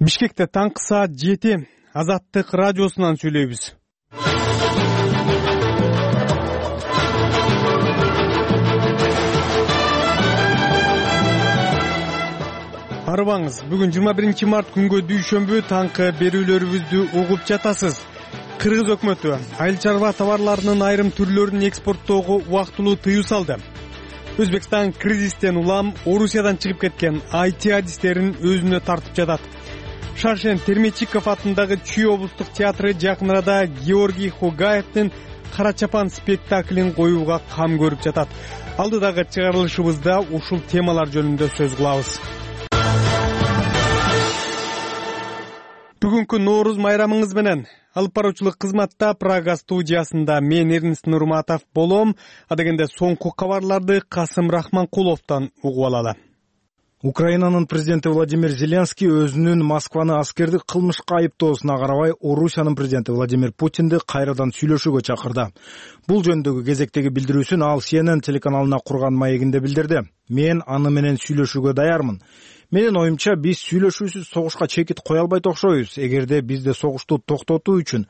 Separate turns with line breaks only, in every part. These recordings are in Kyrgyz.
Бишкекте таңкы саат 7 Азаттык радиосунан сүйлөйбүз. Арыбаңыз, бүгүн 21 март күнгө дүйшөмбү таңкы берүүлөрүбүздү угуп жатасыз. Кыргыз өкмөтү айыл чарба товарларынын айрым түрлөрүн экспорттоого убактылуу тыюу салды. Өзбекстан кризистен улам Орусиядан чыгып кеткен IT адистерин өзүнө тартып жатат. Шаршен Термечиков атындагы Чүй облустук театры жакын арада Георгий Хогаевдин Кара чапан спектаклин коюуга кам көрүп жатат. Алдыдагы чыгарылышыбызда ушул темалар жөнүндө сөз кылабыз. Бүгүнкү Нооруз майрамыңыз менен алып баруучулук кызматта Прага студиясында мен Эрнест Нурматов болом. Адегенде соңку кабарларды Касым Рахманкуловдон угуп алалы.
Украинанын президенти Владимир Зеленский өзүнүн Москваны аскердик кылмышка айыптоосуна карабай Орусиянын президенти Владимир Путинди кайрадан сүйлөшүүгө чакырды. Бул жөнүндөгү кезектеги билдирүүсүн ал CNN телеканалына курган маегинде билдирди. Мен аны менен сүйлөшүүгө даярмын. Менин оюмча, биз сүйлөшүүсүз согушка чекит кое албайт окшойбуз. Эгерде бизде согушту токтотуу үчүн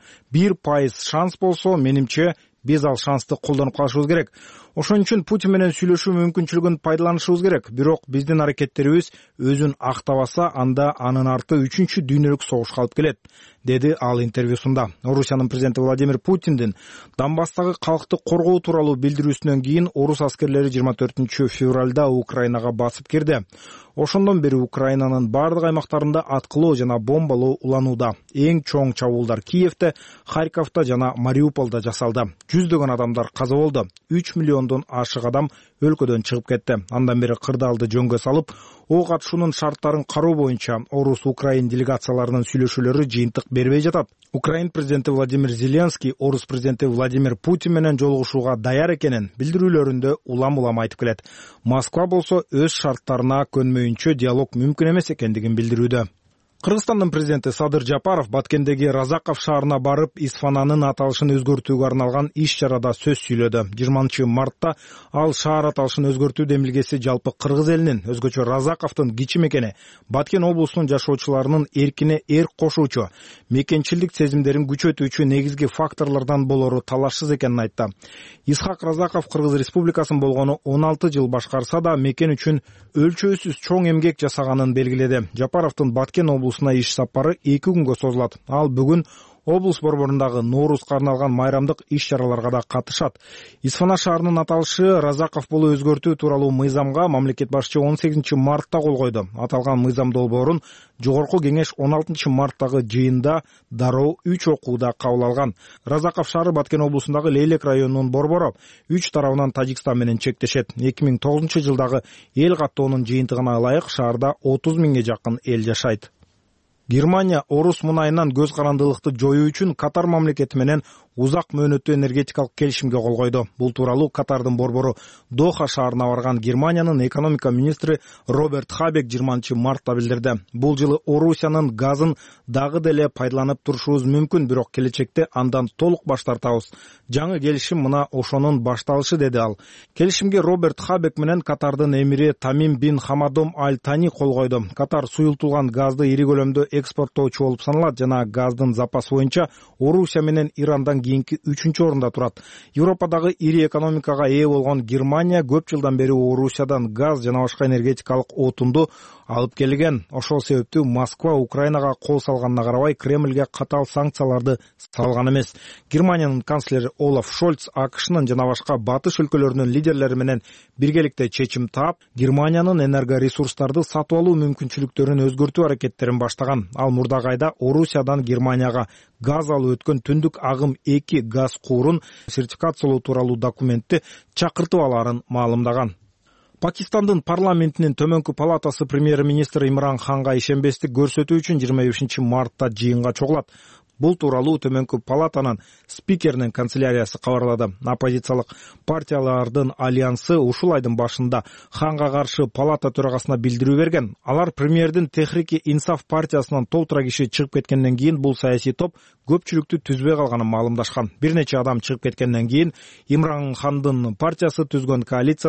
1% шанс болсо, менимче биз ал шансты колдонуп калышыбыз керек. Ошон үчүн Путин менен сүйлөшүү мүмкүнчүлүгүн пайдаланышыбыз керек. Бирок биздин аракеттерибиз өзүн актабаса, анда анын арты 3-чү дүйнөлүк согушка алып келет, деди ал интервьюсунда. Орусиянын президенти Владимир Путиндин Донбасстагы калкты коргоо тууралуу билдирүүсүнөн кийин орус аскерлери 24 февралда Украинага басып кирди. Ошондон бери Украинанын бардык аймактарында аткылоо жана бомбалоо уланууда. Эң чоң чабуулдар Киевте, Харьковто жана Мариуполдо жасалды. Жүздөгөн адамдар каза болду. 3 миллиондон ашык адам өлкөдөн чыгып кетти. Андан бери кырдаалды жөнгө салып, ок атышуунун шарттарын кароо боюнча орус-украин делегацияларынын сүйлөшүүлөрү жыйынтык бербей жатат. Украин президенти Владимир Зеленский орус президенти Владимир Путин менен жолугушууга даяр экенин билдирүүлөрүндө улам-улам айтып келет. Москва болсо өз шарттарына көнмөйүнчө диалог мүмкүн эмес экендигин билдирүүдө. Кыргызстандын президенти Садыр Жапаров Баткендеги Разаков шаарына барып, Исфананын аталышын өзгөртүүгө арналган иш-чарада сөз сүйлөдү. 20 мартта ал шаар аталышын өзгөртүү демилгеси жалпы кыргыз элинин, өзгөчө Разаковдун кичи мекени, Баткен облусунун жашоочуларынын эркине эрк кошуучу, мекенчилдик сезимдерин күчөтүүчү негизги факторлордон болору талашсыз экенин айтты. Исхак Разаков Кыргыз Республикасын болгону 16 жыл башкарса да, мекен үчүн өлчөөсүз чоң эмгек жасаганын белгиледи. Жапаровдун Баткен облусуна иш сапары 2 күнгө созулат. Ал бүгүн облус борборундагы Ноорузга арналган майрамдык иш-чараларга да катышат. Исфана шаарынын аталышы Разаков болуу өзгөртүү тууралуу мыйзамга мамлекет башчы 18 мартта кол койду. Аталган мыйзам долбоорун Жогорку кеңеш 16 марттагы жыйында дароо 3 окууда кабыл алган. Разаков шаары Баткен облусундагы Лейлек районунун борбору 3 тарабынан Тажикстан менен чектешет. 2009 жылдагы эл каттоонун жыйынтыгына ылайык шаарда 30 миңге жакын эл жашайт. Германия орус мунайынан көз карандылыкты жоюу үчүн Катар мамлекети менен узак мөөнөттүү энергетикалык келишимге кол койду. Бул тууралуу Катардын борбору Доха шаарына барган Германиянын экономика министри Роберт Хабек 20 мартта билдирди. Бул жылы Орусиянын газын дагы деле пайдаланып турушубуз мүмкүн, бирок келечекте андан толук баш тартабыз. Жаңы келишим мына ошонун башталышы, деди ал. Келишимге Роберт Хабек менен Катардын эмири Тамим бин Хамадом Аль Тани кол койду. Катар суюлтулган газды ири көлөмдө экспорттоочу болуп саналат жана газдын запасы боюнча Орусия менен Ирандан кийинки 3-орунда турат. Европадагы ири экономикага ээ болгон Германия көп жылдан бери Орусиядан газ жана башка энергетикалык отунду алып келген. Ошол себептүү Москва Украинага кол салганына карабай Кремльге катаал санкцияларды салган эмес. Германиянын канцлери Олаф Шольц АКШнын жана башка батыш өлкөлөрүнүн лидерлери менен биргеликте чечим таап, Германиянын энергоресурстарды сатып алуу мүмкүнчүлүктөрүн өзгөртүү аракеттерин баштаган. Ал мурдагы айда Орусиядан Германияга газ алып өткөн түндүк агым 2 газ куурун сертификациялоо тууралуу документти чакыртып алаарын маалымдаган. Пакистандын парламентинин төмөнкү палатасы премьер-министр Имран Ханга ишенбестик көрсөтүү үчүн 25 мартта жыйынга чогулат. Бул тууралуу төмөнкү палатанын спикеринин канцеляриясы кабарлады. Оппозициялык партиялардын альянсы ушул айдын башында Ханга каршы палата төрагасына билдирүү берген. Алар премьердин Техрики Инсаф партиясынан толтура киши чыгып кеткенден кийин бул саясий топ көпчүлүктү түзбөй калганын маалымдашкан. Бир нече адам чыгып кеткенден кийин Имран Хандын партиясы түзгөн коалицияда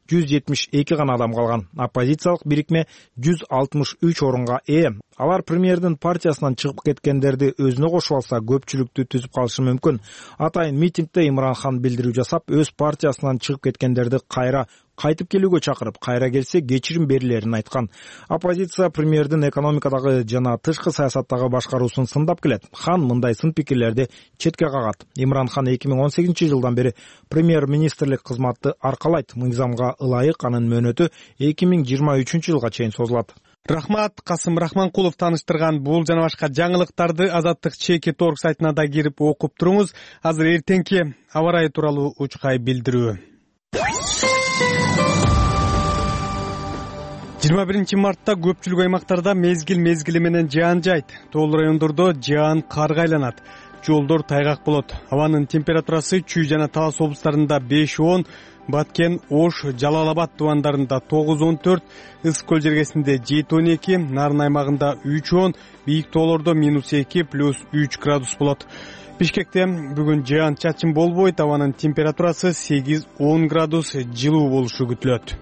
172 гана адам калган. Оппозициялык бирикме 163 орунга ээ. Алар премьердин партиясынан чыгып кеткендерди өзүнө кошуп алса көпчүлүктү түзүп калышы мүмкүн. Атайын митингде Имран Хан билдирүү жасап, өз партиясынан чыгып кеткендерди кайра кайтып келүүгө чакырып, кайра келсе кечирим берилерин айткан. Оппозиция премьердин экономикадагы жана тышкы саясаттагы башкаруусун сындап келет. Хан мындай сын пикирлерди четке кагат. Имран Хан 2018-жылдан бери премьер-министрлик кызматты аркалайт. Мыйзамга ылайык анын мөөнөтү 2023-жылга чейин созулат.
Рахмат, Касым Рахманкулов таныштырган бул жана башка жаңылыктарды Азаттык ЧК.org сайтына да кирип окуп туруңуз. Азыр эртеңки аба ырайы тууралуу учкай билдирүү. 21 мартта көпчүлүк аймактарда мезгил менен жаан жайт. Тоол райондордо жаан карга айланат. Жолдор тайгак болот. Абанын температурасы Чүй жана Талас облустарында 5-10, Баткен, Ош, Жалал-Абад тубандарында 9-14, Ысык көл жергесинде 7-12, Нарын аймагында 3-10, бийик тоолордо -2 + 3 градус болот. Бишкекте бүгүн жаан чачын болбойт, абанын температурасы 8-10 градус жылуу болушу күтүлөт.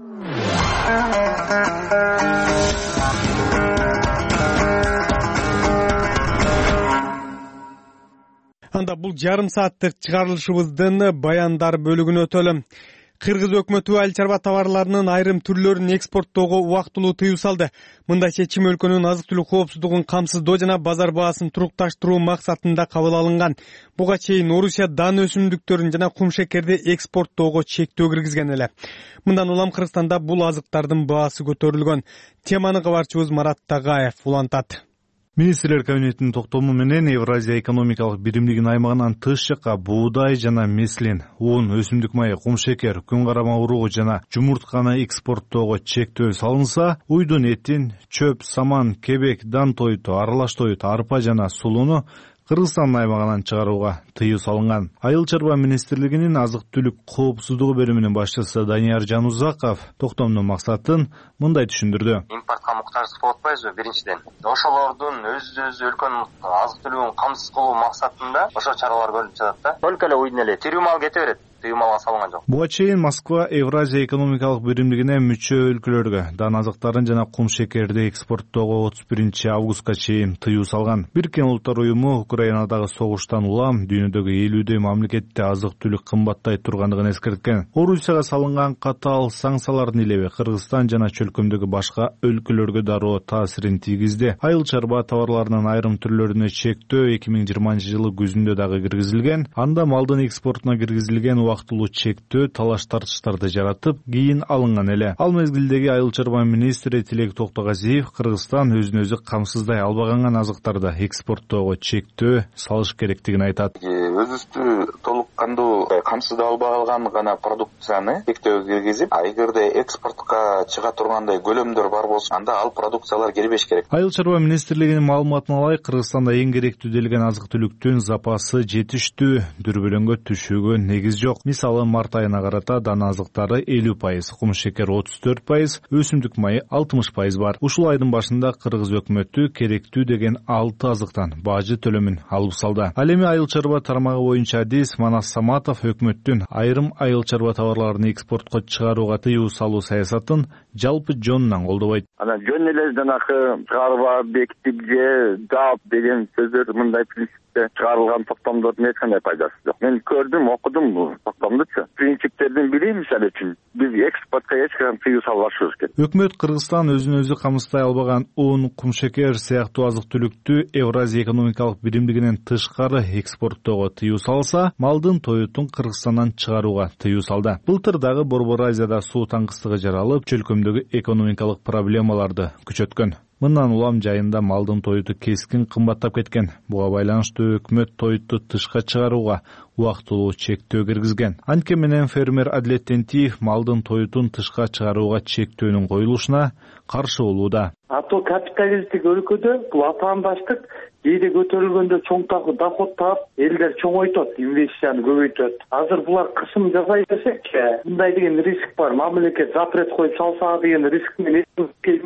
Анда бул жарым сааттык чыгарылышыбыздын баяндар бөлүгүнө өтөлү. Кыргыз өкмөтү айыл чарба товарларынын айрым түрлөрүн экспорттоого убактылуу тыюу салды. Мындай чечим өлкөнүн азык-түлүк коопсуздугун камсыздоо жана базар баасын турукташтыруу максатында кабыл алынган. Буга чейин Орусия дан өсүмдүктөрүн жана кумшекерди экспорттоого чектөө киргизген эле. Мындан улам Кыргызстанда бул азыктардын баасы көтөрүлгөн. Теманы кабарчыбыз Марат Тагаев улантат.
Министрлер кабинетинин токтому менен Евразия экономикалык биримдигинин аймагынан тыш жакка буудай жана меслин, un, өсүмдүк майы, кумшекер, күн карама уруу жана жумуртканы экспорттоого чектөө салынса, уйдун этин, чөп, саман, кебек, дан тойту, аралаш тойту, арпа жана сулууну Кыргызстан аймагынан чыгарууга тыюу салынган. Айыл чарба министрлигинин азык-түлүк коопсуздугу бөлүмүнүн башчысы Данияр Жанузаков токтомдун максатын мындай түшүндүрдү.
Импортко муктаждык болуп атпайбызбы биринчиден. Ошолордун өз өлкөнүн азык-түлүгүн камсыз кылуу максатында ошо чаралар көрүлүп жатат да. Только эле уйдун эле тирүү мал кете берет. Тыюмалга салынган жок.
Буга чейин Москва Евразия экономикалык биримдигине мүчө өлкөлөргө дан азыктарын жана кумшекерди экспорттоого 31 августка чейин тыюу салган. Бириккен Улуттар уюму Украинадагы согуштан улам дүйнөдөгү 50 мамлекетте азык-түлүк кымбаттай тургандыгын эскерткен. Орусияга салынган катаал санкциялардын илеби Кыргызстан жана чөлкөмдөгү башка өлкөлөргө дароо таасирин тийгизди. Айыл чарба товарларынын айрым түрлөрүнө чектөө 2020-жылы күзүндө дагы киргизилген. Анда малдын экспортуна киргизилген убактылуу чектөө талаш тартыштарды жаратып, кийин алынган эле. Ал мезгилдеги айыл чарба министри Тилек Токтогазиев Кыргызстан өзүн өзү камсыздай албаган азыктарды экспорттоого чектөө салыш керектигин айтат.
Өзүбүздү толук кандуу камсыздай албаган гана продукцияны чектөөгө киргизип, эгерде экспортко чыга тургандай көлөмдөр бар болсо, анда ал продукциялар келбеш керек.
Айыл чарба министрлигинин маалыматына ылайык, Кыргызстанда эң керектүү делген азык-түлүктүн запасы жетиштүү, дүрбөлөңгө түшүүгө негиз жок. Мисалы, март айына карата дана азыктары 50%, кумшекер 34%, өсүмдүк майы 60% бар. Ушул айдын башында Кыргыз өкмөтү керектүү деген 6 азыктан бажы төлөмүн алып салды. Ал эми айыл чарба тармагы боюнча адис Манас Саматов өкмөттүн айрым айыл чарба товарларын экспортко чыгарууга тыюу салуу саясатын жалпы жонунан колдобойт.
Анан жөн эле жанакы чыгарба, бекитип же жаап деген сөздөр мындай принципте чыгарылган токтомдордун эч кандай пайдасы жок. Мен көрдүм, окудум бул токтомдучу. Принциптердин бири, мисалы үчүн, биз экспортко эч кандай тыюу салбашыбыз керек.
Өкмөт Кыргызстан өзүн өзү камсыздай албаган un, кумшекер сыяктуу азык-түлүктү Евразия экономикалык биримдигинен тышкары экспорттоого тыюу салса, малдын тоютун Кыргызстандан чыгарууга тыюу салды. Былтыр дагы Борбор Азияда суу таңкыстыгы жаралып, чөлкөмдөгү экономикалык проблемаларды күчөткөн. Мындан улам жайында малдын тоюту кескин кымбаттап кеткен. Буга байланыштуу өкмөт тоютту тышка чыгарууга убактылуу чектөө киргизген. Анткени менен фермер Адилет Тентиев малдын тоютун тышка чыгарууга чектөөнүн коюлушуна каршы болууда.
Ато капиталисттик өлкөдө бул атаандаштык кээде көтөрүлгөндө чоң доход таап, элдер чоңойтот, инвестицияны көбөйтөт. Азыр булар кысым жасай берсек, мындай деген риск бар. Мамлекет запрет коюп салса деген риск менен инвестиция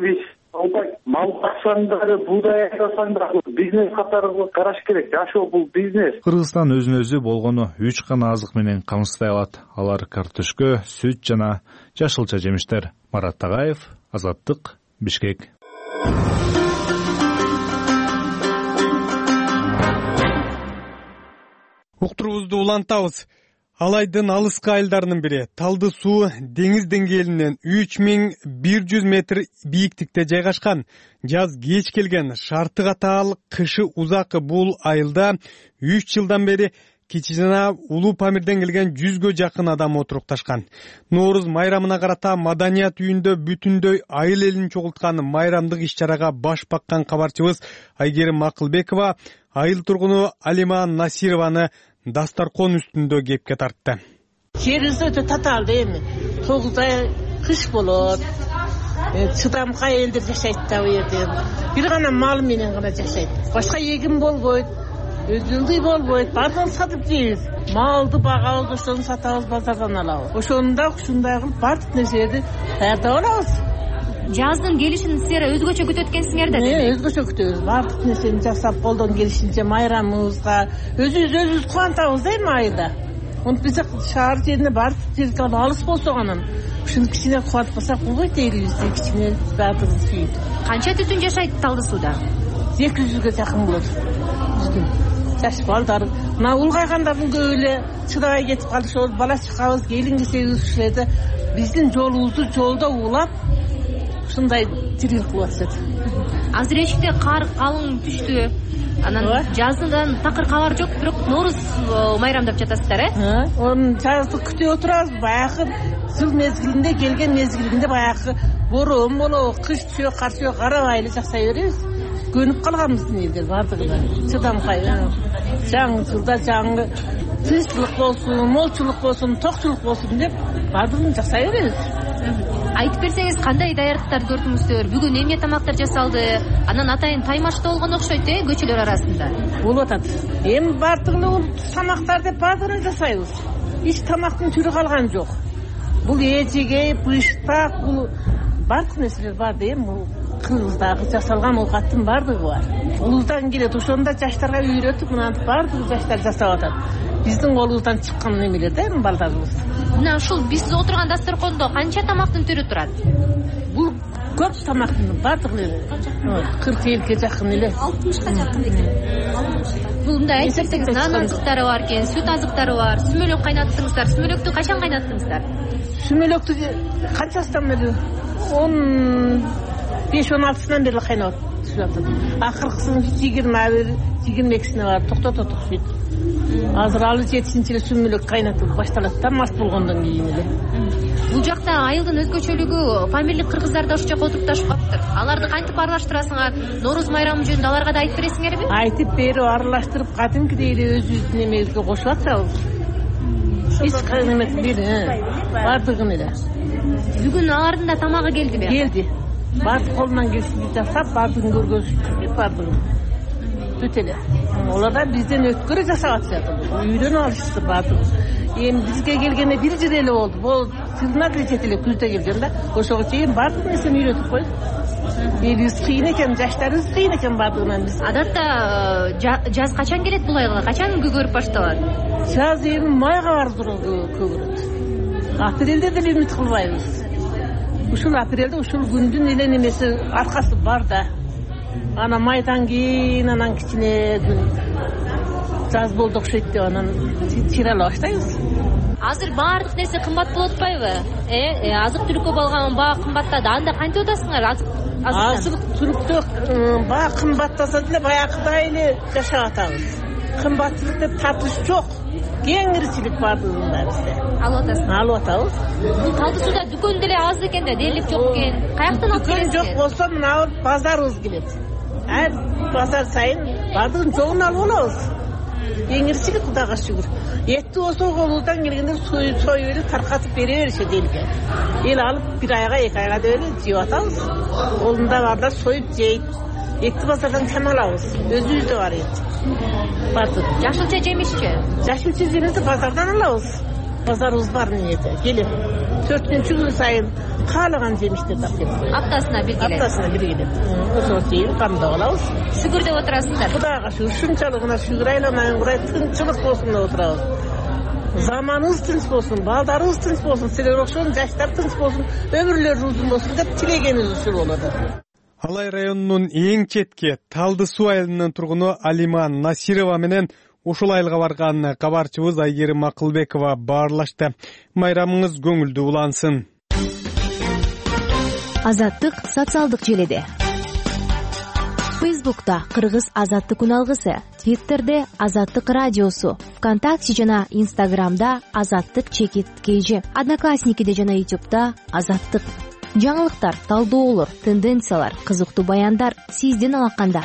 мал баксаңдар, буудай айкасаңдар, бизнес катары караш керек. Жашоо бул бизнес.
Кыргызстан өзүнө өзү болгону 3 гана азык менен камсыздай алат. Алар картошка, сүт жана жашылча жемиштер. Марат Тагаев, Азаттык, Бишкек.
Уктурубузду улантабыз. Алайдын алыскы айылдарынын бири Талды суу деңиз деңгээлинен 3100 метр бийиктикте жайгашкан. Жаз кеч келген, шарты катаал, кышы узакы бул айылда 3 жылдан бери Кичи жана Улуу Памирден келген 100гө жакын адам отурукташкан. Нооруз майрамына карата маданият үйүндө бүтүндөй айыл элин чогулткан майрамдык иш-чарага баш баккан кабарчыбыз Айгерим Акылбекова айыл тургуну Алима Насированы дастаркон үстүндө кепке тартты.
Жерибиз өтө татаал эми. 9 ай кыш болот. Чыдамкай элдер жашайт да бу жерде. Бир гана мал менен гана жашайт. Башка эгин болбойт. Өзүлдүй болбойт. Бардыгын сатып жейбиз. Малды багабыз, ошону сатабыз, базардан алабыз. Ошону да ушундай кылып бардык нерселерди даярдап алабыз.
Жаздын келишин силер өзгөчө күтөт экенсиңер да.
Өзгөчө күтөбүз. Бардык нерсени жасап, колдон келишинче майрамыбызга өзүбүз кубантабыз да эми айылда. Биз шаар жерине барып жерге алыс болсо анан ушуну кичине кубантпасак болбойт элибизди, кичине бардыгыбыз сүйүт.
Канча түтүн жашайт Талды сууда?
200гө жакын болот. Жаш балдар, мына улгайгандардын көбү эле чыдабай кетип калышат, бала чакабыз, келин кесебиз ушулерде биздин жолубузду жолдо улап ушундай тирилик кылып атышат.
Азыр эшикте кар калың түштү. Анан жаздан такыр кабар жок, бирок Нооруз майрамдап жатасыздар,
Онун жазды күтүп отурабыз. Баягы жыл мезгилинде келген мезгилинде баягы борон болобу, кыш түшө, кар түшө карабай эле жасай беребиз. Көнүп калганбыз элге бардыгына. Чыдамкай. Жаңы жылда жаңы тынччылык болсун, молчулук болсун, токчулук болсун деп бардыгын жасай беребиз.
Айтып берсеңиз, кандай даярдыктар көрдүңүздөр? Бүгүн эмне тамактар жасалды? Анан атайын таймашта болгон окшойт, көчөлөр арасында.
Болуп атат. Эми бардыгын тамактар деп бардыгын жасайбыз. Эч тамактын түрү калган жок. Бул эжеге, быштак, бул бардык нерселер бар да эми бул кыргыздагы жасалган оокаттын бардыгы бар. Улуздан келет, ошону да жаштарга үйрөтүп, мынантип бардык жаштар жасап атат. Биздин колубуздан чыккан немелер да эми балдарыбыз.
Мына ушул биз отурган дастаркондо канча тамактын түрү турат?
Бул көп тамактын бардык эле 40-50ге жакын эле.
60га жакын экен. Бул мындай айтсаңыз, нан азыктары бар экен, сүт азыктары бар. Сүмөлөк кайнаттыңыздар. Сүмөлөктү качан кайнаттыңыздар?
Сүмөлөктү канчасынан бери 15-16сынан бери кайнап атышат. Акыркысын 20-22сине барып токтотот ушут. Азыр алы 7-эле сүмөлөк кайнатып башталат да мас болгондон кийин эле.
Бул жакта айылдын өзгөчөлүгү фамилиялык кыргыздар да ушул жака отурупташып калыптыр. Аларды кантип аралаштырасыңар? Нооруз майрамы жөнүндө аларга да айтып бересиңерби?
Айтып берип, аралаштырып, кадимкидей эле өзүбүздүн немебизге кошуп атабыз. Эч кандай бир бардыгын эле.
Бүгүн алардын да тамагы келдиби?
Келди. Бардык колунан келишинче жасап, бардыгын көргөзүп, бардыгын. Бүт эле. Олар да бизден өткөрө жасап атышат. Үйрөнүп алышты бардык. Эми бизге келгенде 1 жыл эле болду. Бул жылына 7 эле күздө келген да. Ошого чейин бардык нерсени үйрөтүп койдук. Элибиз кыйын экен, жаштарыбыз кыйын экен бардыгынан биз.
Адатта жаз качан келет бул айылга? Качан көгөрүп башталат?
Жаз эми майга барып көгөрөт. Апрелде деле үмүт кылбайбыз. Ушул апрелде ушул күндүн эле немеси аркасы бар да. Ана майдан кийин анан кичине күн жаз болду окшойт деп анан чыйрала баштайбыз.
Азыр баардык нерсе кымбат болуп атпайбы? Азык түлүккө болгон баа кымбаттады. Анда кантип атасыңар?
Азык түлүктө баа кымбаттаса деле баягыдай эле жашап атабыз. Кымбаттылык деп татыш жок. Кеңирчилик бардыгында бизде.
Алып атасыз.
Алып атабыз.
Бул Талды сууда дүкөн деле аз экен да, дээрлик жок экен. Каяктан алып келесиз?
Жок болсо мына базарыбыз келет. Базар сайын бардыгын жогун алып алабыз. Кеңирчилик Кудайга шүгүр. Этти болсо колубуздан келгенде союп эле таркатып бере беришет элге. Эл алып 1 айга 2 айга деп эле жеп атабыз. Колунда барлар союп жейт. Этти базардан кем алабыз. Өзүбүздө бар эт. Бардык.
Жашылча жемишчи?
Жашылча жемишти базардан алабыз. базарыбыз бар эмнеде келем 4-күн сайын каалаган жемиштерди алып келем.
Аптасына бир келет.
Аптасына бир келет. Ошого чейин камдап алабыз.
Шүгүр деп отурасыңдар.
Кудайга шүгүр, ушунчалык гана шүгүр айланайын курай тынччылык болсун деп отурабыз. Заманыбыз тынч болсун, балдарыбыз тынч болсун, силер окшон жаштар тынч болсун, өмүрлөрү узун болсун деп тилегенибиз ушул болот.
Алай районунун эң четке Талды суу айылынын тургуну Алима Насирова менен ушул айылга барган кабарчыбыз Айгерим Акылбекова баарлашты. Майрамыңыз көңүлдүү улансын.
Азаттык социалдык желеде. Фейсбукта Кыргыз Азаттык үналгысы, Твиттерде Азаттык радиосу, ВКонтакте жана Инстаграмда Азаттык _KG, Одноклассникиде жана Ютубта Азаттык. Жаңылыктар, талдоолор, тенденциялар, кызыктуу баяндар сизден алаканда.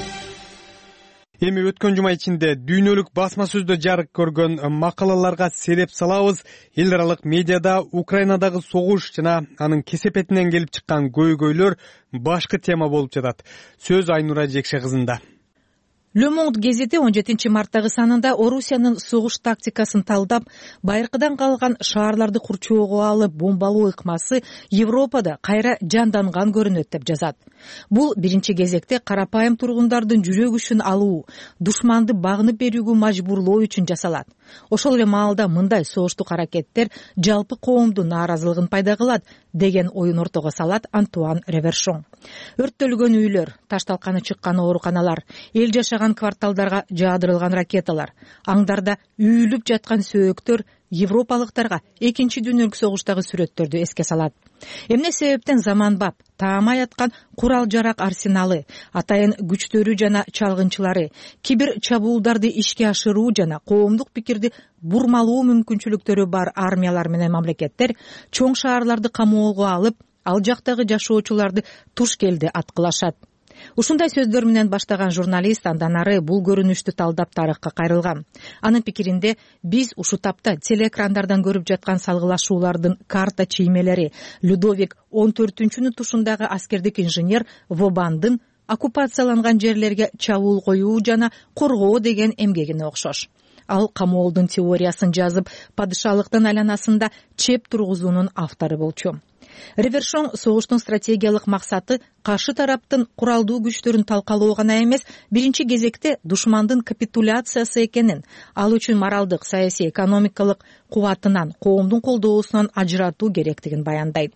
Эми өткөн жума ичинде дүйнөлүк басма сөздө жарык көргөн макалаларга селеп салабыз. Эл аралык медиада Украинадагы согуш жана анын кесепетинен келип чыккан көйгөйлөр башкы тема болуп жатат. Сөз Айнура Жекше кызында.
Le Monde гезити 17 марттагы санында Орусиянын согуш тактикасын талдап, байыркыдан калган шаарларды курчоого алып бомбалоо ыкмасы Европада кайра жанданган көрүнөт деп жазат. Бул биринчи кезекте карапайым тургундардын жүрөк үчүн алуу, душманды багынып берүүгө мажбурлоо үчүн жасалат. Ошол эле маалда мындай согуштук аракеттер жалпы коомдун нааразылыгын пайда кылат деген оюн ортого салат Антуан Ревершон. Өрттөлгөн үйлөр, ташталканы чыккан ооруканалар, эл жашаган кварталдарга жаадырылган ракеталар, аңдарда үйүлүп жаткан сөөктөр европалыктарга экинчи дүйнөлүк согуштагы сүрөттөрдү эске салат. Эмне себептен заманбап, таамай аткан курал жарак арсеналы, атайын күчтөрү жана чалгынчылары, кибер чабуулдарды ишке ашыруу жана коомдук пикирди бурмалоо мүмкүнчүлүктөрү бар армиялар менен мамлекеттер чоң шаарларды камоого алып, ал жактагы жашоочуларды туш келди аткылашат. Ушундай сөздөр менен баштаган журналист андан ары бул көрүнүштү талдап тарыхка кайрылган. Анын пикиринде биз ушу тапта телеэкрандардан көрүп жаткан салгылашуулардын карта чиймелери Людовик 14-нүн тушундагы аскердик инженер Вобандын оккупацияланган жерлерге чабуул коюу жана коргоо деген эмгегине окшош. Ал камоолдун теориясын жазып, падышалыктын айланасында чеп тургузуунун автору болчу. Ревершон согуштун стратегиялык максаты каршы тараптын куралдуу күчтөрүн талкалоо гана эмес, биринчи кезекте душмандын капитуляциясы экенин, ал үчүн моралдык, саясий, экономикалык кубатынан, коомдун колдоосунан ажыратуу керектигин баяндайт.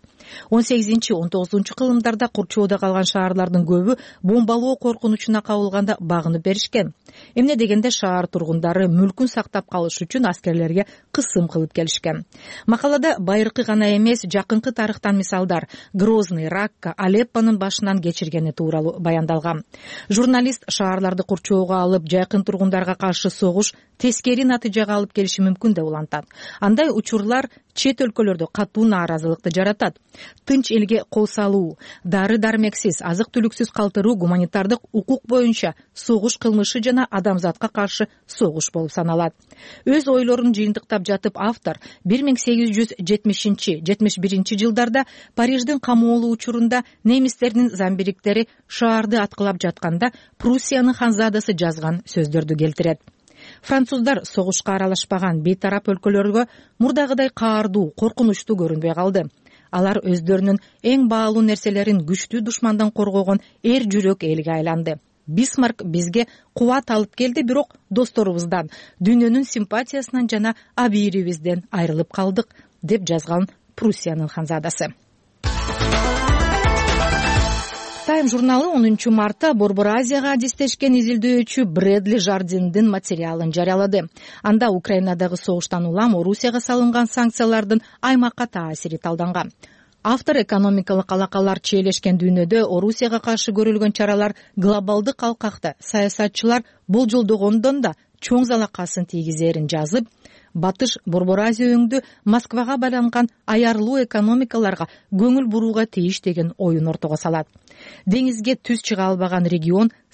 18-19 кылымдарда курчоодо калган шаарлардын көбү бомбалоо коркунучуна кабылганда багынып беришкен. Эмне дегенде шаар тургундары мүлкүн сактап калыш үчүн аскерлерге кысым кылып келишкен. Макалада байыркы гана эмес, жакынкы тарыхтан мисалдар Грозный, Ракка, Алеппонун башынан кечиргени тууралуу баяндалган. Журналист шаарларды курчоого алып, жакын тургундарга каршы согуш тескери натыйжага алып келиши мүмкүн деп улантат. Андай учурлар чет өлкөлөрдө катуу нааразылыкты жаратат. Тынч элге кол салуу, дары-дармексиз, азык-түлүксүз калтыруу гуманитардык укук боюнча согуш кылмышы жана адамзатка каршы согуш болуп саналат. Өз ойлорун жыйынтыктап жатып автор 1870-71 жылдарда Париждин камоолуу учурунда немистердин замбириктери шаарды аткылап жатканда Пруссиянын ханзадасы жазган сөздөрдү келтирет. Француздар согушка аралашпаган бейтарап өлкөлөргө мурдагыдай каардуу, коркунучтуу көрүнбөй калды. Алар өздөрүнүн эң баалуу нерселерин күчтүү душмандан коргогон эр жүрөк элге айланды. Бисмарк бизге кубат алып келди, бирок досторубуздан, дүйнөнүн симпатиясынан жана абийирибизден айрылып калдык, деп жазган Пруссиянын ханзадасы. Time журналы 10 мартта Борбор Азияга адистешкен изилдөөчү Брэдли Жардиндин материалын жарыялады. Анда Украинадагы согуштан улам Орусияга салынган санкциялардын аймакка таасири талданган. Автор экономикалык алакалар чиелешкен дүйнөдө Орусияга каршы көрүлгөн чаралар глобалдык алкакта саясатчылар болжолдогондон да чоң залакасын тийгизерин жазып, Батыш Борбор Азия өңдү Москвага байланган аярлуу экономикаларга көңүл бурууга тийиш деген оюн ортого салат. Деңизге түз чыга албаган регион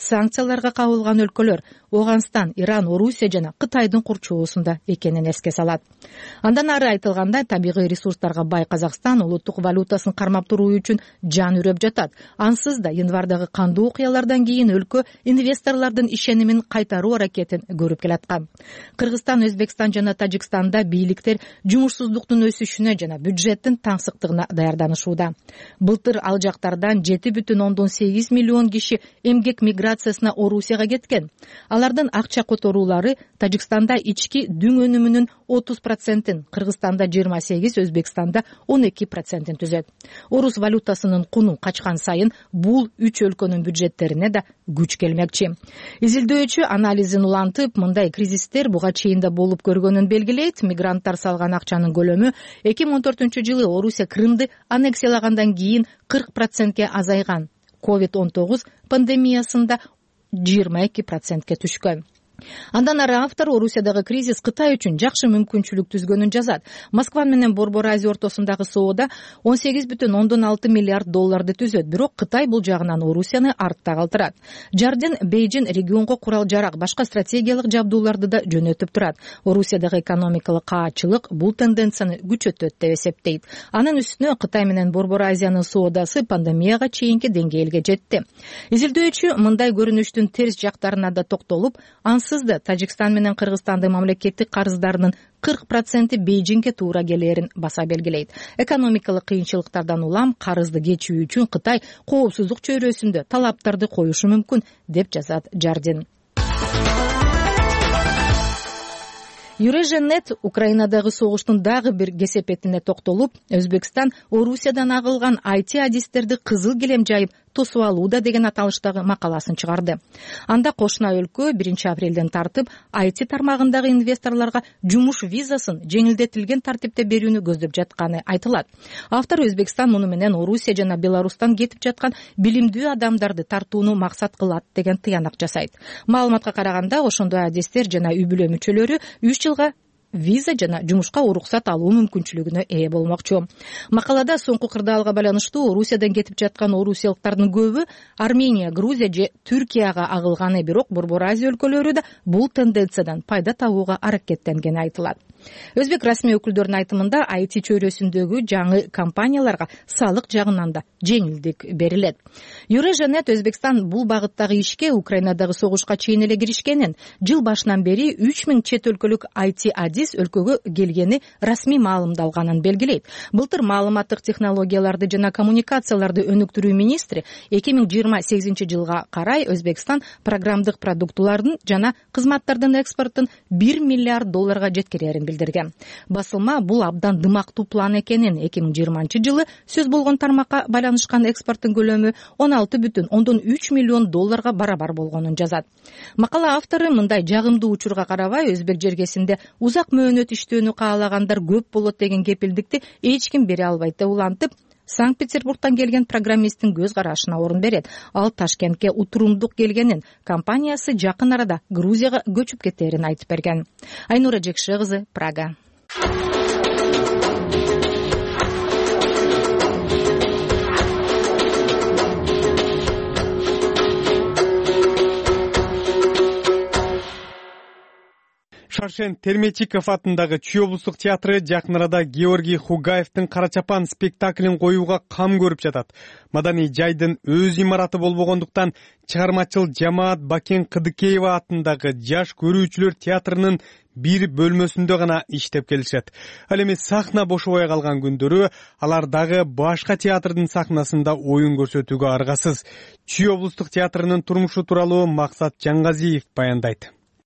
санкцияларга кабылган өлкөлөр Ооганстан, Иран, Орусия жана Кытайдын курчоосунда экенин эске салат. Андан ары айтылгандай, табигый ресурстарга бай Казакстан улуттук валютасын кармап туруу үчүн жан үрөп жатат. Ансыз да январдагы кандуу окуялардан кийин өлкө инвесторлордун ишенимин кайтаруу аракетин көрүп келаткан. Кыргызстан, Өзбекстан жана Тажикстанда бийликтер жумушсуздуктун өсүшүнө жана бюджеттин таңсыктыгына даярданышууда. Былтыр ал жактардан 7,8 миллион киши эмгек миграциясына Орусияга кеткен. Алардын акча которуулары Тажикстанда ички дүң өнүмүнүн 30%, Кыргызстанда 28%, Өзбекстанда 12% түзөт. Орус валютасынын куну качкан сайын бул 3 өлкөнүн бюджеттерине да күч келмекчи. Изилдөөчү анализин улантып, мындай кризистер буга чейин да болуп көргөнүн белгилейт. Мигранттар салган акчанын көлөмү 2014-жылы Орусия Крымды аннексиялагандан кийин 40%ке азайган. COVID-19 пандемиясында 22%ке түшкөн. Андан ары автор Орусиядагы кризис Кытай үчүн жакшы мүмкүнчүлүк түзгөнүн жазат. Москва менен Борбор Азия ортосундагы соода 18,6 миллиард долларды түзөт, бирок Кытай бул жагынан Орусияны артта калтырат. Жардин Бейжин регионго курал жарак, башка стратегиялык жабдууларды да жөнөтүп турат. Орусиядагы экономикалык каачылык бул тенденцияны күчөтөт деп эсептейт. Анын үстүнө Кытай менен Борбор Азиянын соодасы пандемияга чейинки деңгээлге жетти. Изилдөөчү мындай көрүнүштүн терс жактарына да токтолуп, да Тажикстан менен Кыргызстандын мамлекеттик карыздарынын 40% Бейжиңге туура келерин баса белгилейт. Экономикалык кыйынчылыктардан улам карызды кечүү үчүн Кытай коопсуздук чөйрөсүндө талаптарды коюшу мүмкүн, деп жазат Жардин. Юреженет Украинадагы согуштун дагы бир кесепетине токтолуп, Өзбекстан Орусиядан агылган IT адистерди кызыл килем жайып тосуп алууда деген аталыштагы макаласын чыгарды. Анда кошуна өлкө 1-апрелден тартып IT тармагындагы инвесторлорго жумуш визасын жеңилдетилген тартипте берүүнү көздөп жатканы айтылат. Автор Өзбекстан муну менен Орусия жана Беларустан кетип жаткан билимдүү адамдарды тартууну максат кылат деген тыянак жасайт. Маалыматка караганда, ошондой адистер жана үй бүлө мүчөлөрү 3 жылга виза жана жумушка уруксат алуу мүмкүнчүлүгүнө ээ болмокчу. Макалада соңку кырдаалга байланыштуу Орусиядан кетип жаткан орусиялыктардын көбү Армения, Грузия же Түркияга агылганы, бирок Борбор Азия өлкөлөрү да бул тенденциядан пайда табууга аракеттенгени айтылат. Өзбек расмий өкүлдөрүнүн айтымында IT чөйрөсүндөгү жаңы компанияларга салык жагынан да жеңилдик берилет. Юреженет Өзбекстан бул багыттагы ишке Украинадагы согушка чейин эле киришкенин, жыл башынан бери 3000 чет өлкөлүк IT адис өлкөгө келгени расмий маалымдалганын белгилейт. Былтыр маалыматтык технологияларды жана коммуникацияларды өнүктүрүү министри 2028 жылга карай Өзбекстан программдык продуктулардын жана кызматтардын экспортун 1 миллиард долларга жеткирерин билдирген. Басылма бул абдан дымактуу план экенин, 2020 жылы сөз болгон тармакка байланышкан экспорттун көлөмү 16,3 миллион долларга барабар болгонун жазат. Макала автору мындай жагымдуу учурга карабай, өзбек жергесинде узак мөөнөт иштөөнү каалагандар көп болот деген кепилдикти эч ким бере албайт деп улантып, Санкт-Петербургтан келген программисттин көз карашына орун берет. Ал Ташкентке утурумдук келгенин, компаниясы жакын арада Грузияга көчүп кетерин айтып берген. Айнура Жекши кызы, Прага.
Шаршен Терметиков атындагы Чүй облустук театры жакын арада Георгий Хугаевдин Кара чапан спектаклин коюуга кам көрүп жатат. Маданий жайдын өз имараты болбогондуктан чыгармачыл жамаат Бакен Кыдыкеева атындагы жаш көрүүчүлөр театрынын бир бөлмөсүндө гана иштеп келишет. Ал эми сахна бошобой калган күндөрү алар дагы башка театрдын сахнасында оюн көрсөтүүгө аргасыз. Чүй облустук театрынын турмушу тууралуу Максат Жаңгазиев баяндайт.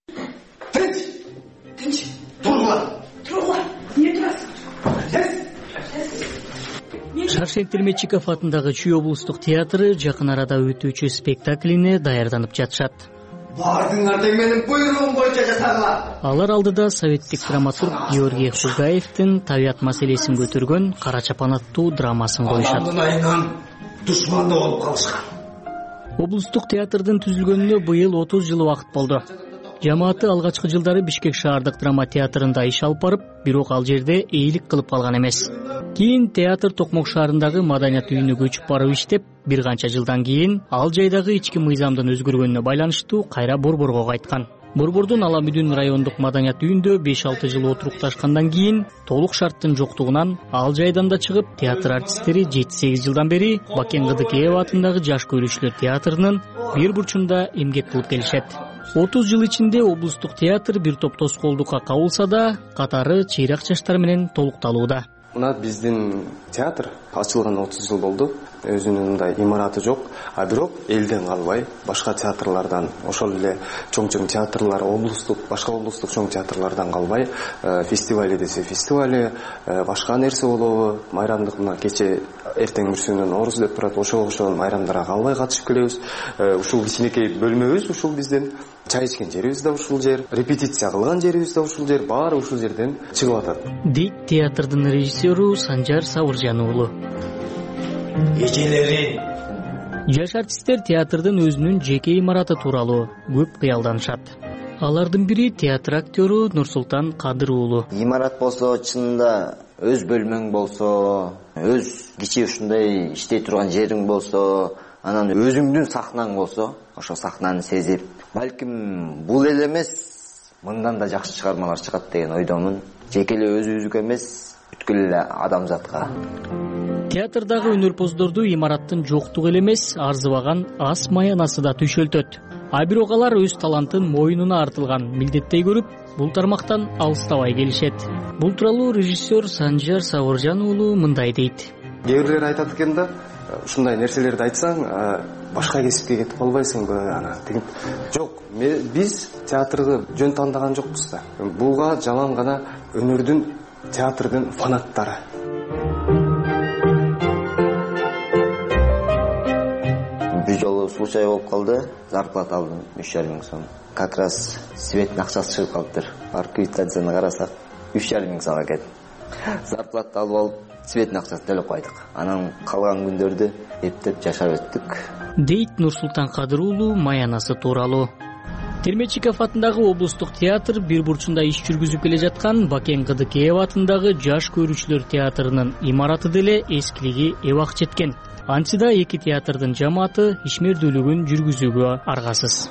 Шаршен Терметиков атындагы Чүй облустук театры жакын арада өтүүчү спектаклине даярданып жатышат.
Бардыңар тең менин буйругум боюнча жасагыла.
Алар алдыда советтик драматург Георгий Хугаевдин табият маселесин көтөргөн Кара чапан аттуу драмасын коюшат.
Адамдын айынан душмандык болуп калышкан.
Облустук театрдын түзүлгөнүнө быйыл 30 жыл убакыт болду. Жамааты алгачкы жылдары Бишкек шаардык драма театрында иш алып барып, бирок ал жерде ээлик кылып калган эмес. Кийин театр Токмок шаарындагы маданият үйүнө көчүп барып иштеп, бир канча жылдан кийин ал жайдагы ички мыйзамдын өзгөргөнүнө байланыштуу кайра Борборго кайткан. Борбордун Аламүдүн райондук маданият үйүндө 5-6 жыл отурукташкандан кийин толук шарттын жоктугунан ал жайдан да чыгып, театр артисттери 7-8 жылдан бери Бакен Кыдыкеева атындагы Жаш көрүүчүлөр театрынын бир бурчунда эмгек кылып келишет. 30 жыл ичинде облустук театр бир топ тоскоолдукка кабылса да, катары чыйрак жаштар менен толукталууда.
Мына биздин театр ачылган 30 жыл болду. Өзүнүн мындай имараты жок, а бирок элден калбай, башка театрлардан, ошол эле чоң-чоң театрлар, башка облустук чоң театрлардан калбай, фестивали десе фестивали, башка нерсе болобу, майрамдык мына кече эртең бүрсүнөн Орус деп турат, ошол майрамдарга калбай катышып келебиз. Ушул кичинекей бөлмөбүз ушул биздин. Чай ичкен жерибиз да ушул жер, репетиция кылган жерибиз да ушул жер, баары ушул жерден чыгып атат.
Дейт театрдын режиссеру Санжар Сабыржан уулу.
Эжелери
Жаш артисттер театрдын өзүнүн жеке имараты тууралуу көп кыялданышат. Алардын бири театр актёру Нурсултан Кадыр уулу.
Имарат болсо, чынында өз бөлмөң болсо, өз кичи ушундай иштей турган жериң болсо, анан өзүңдүн сахнаң болсо, ошо сахнаны сезип, балким бул эле эмес, мындан да жакшы чыгармалар чыгат деген ойдомун. Жеке эле өзүбүзгө эмес, бүткүл эле адамзатка.
Театрдагы өнөрпоздорду имараттын жоктугу эле эмес, арзыбаган ас маянасы да түйшөлтөт. А бирок алар өз талантын моюнуна артылган милдеттей көрүп, бул тармактан алыстабай келишет. Бул тууралуу режиссер Санжар Сабыржан уулу мындай дейт.
Кээ бирлер айтат экен да, ушундай нерселерди айтсаң, башка кесипке кетип калбайсыңбы, ана деген. Жок, биз театрды жөн тандаган жокпуз да. Буга жалаң гана өнөрдүн, театрдын фанаттары.
Бир жолу случай болуп калды, зарплата алдым 3,5 миң сом. Как раз светтин акчасы чыгып калыптыр. Бар квитанцияны карасак 3,5 миң сом экен. Зарплата алып алып, светтин акчасын төлөп койдук. Анан калган күндөрдү эптеп жашап өттүк.
Дейт Нурсултан Кадыр уулу маянасы тууралуу. Терметчиков атындагы облустук театр бир бурчунда иш жүргүзүп келе жаткан Бакен Кыдыкеева атындагы Жаш көрүүчүлөр театрынын имараты деле эскилиги эбак жеткен. Антида эки театрдын жамааты ишмердүүлүгүн жүргүзүүгө аргасыз.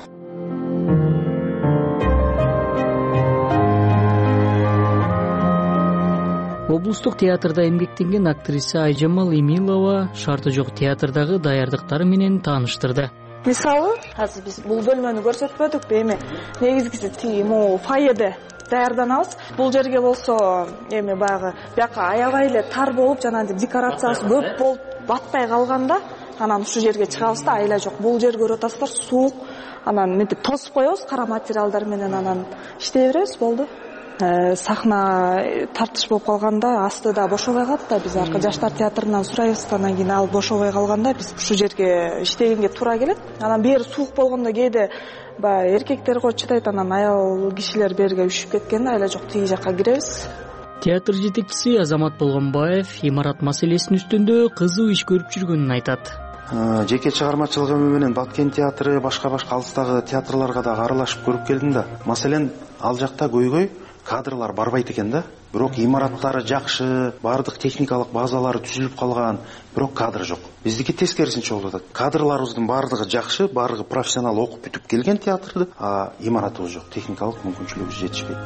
Облустук театрда эмгектенген актриса Айжамал Эмилова шарты жок театрдагы даярдыктары менен тааныштырды.
Мисалы, азыр биз бул бөлмөнү көрсөтпөдүк, эми негизгиси тиги фойеде даярданабыз. Бул жерге болсо, эми баягы бияка аябай эле тар болуп, жанагынтип декорациясы көп болуп батпай калганда, анан ушул жерге чыгабыз да, айла жок. Бул жер көрүп атасыздар, суук, анан мынтип тосуп коебуз, кара материалдар менен анан иштей беребиз, болду. Сахна тартыш болуп калганда астыда бошобой калат да, биз арка жаштар театрынан сурайбыз, анан кийин ал бошобой калганда биз ушул жерге иштегенге туура келет. Анан бери суук болгондо кээде баягы эркектер го чыдайт, анан аял кишилер берге үшүп кеткенде айла жок тиги жакка киребиз.
Театр жетекчиси Азамат Болгонбаев имарат маселесинин үстүндө кызуу иш көрүп жүргөнүн айтат.
Жеке чыгармачылыгым менен Баткен театры, башка алыстагы театрларга да аралашып көрүп келдим да. Маселен, ал жакта көйгөй кадрлар барбайт экен да. Бирок имараттары жакшы, бардык техникалык базалары түзүлүп калган, бирок кадр жок. Биздики тескерисинче болуп атат. Кадрларыбыздын бардыгы жакшы, бардыгы профессионал окуп бүтүп келген театрды, а имаратыбыз жок, техникалык мүмкүнчүлүгүбүз жетишпейт.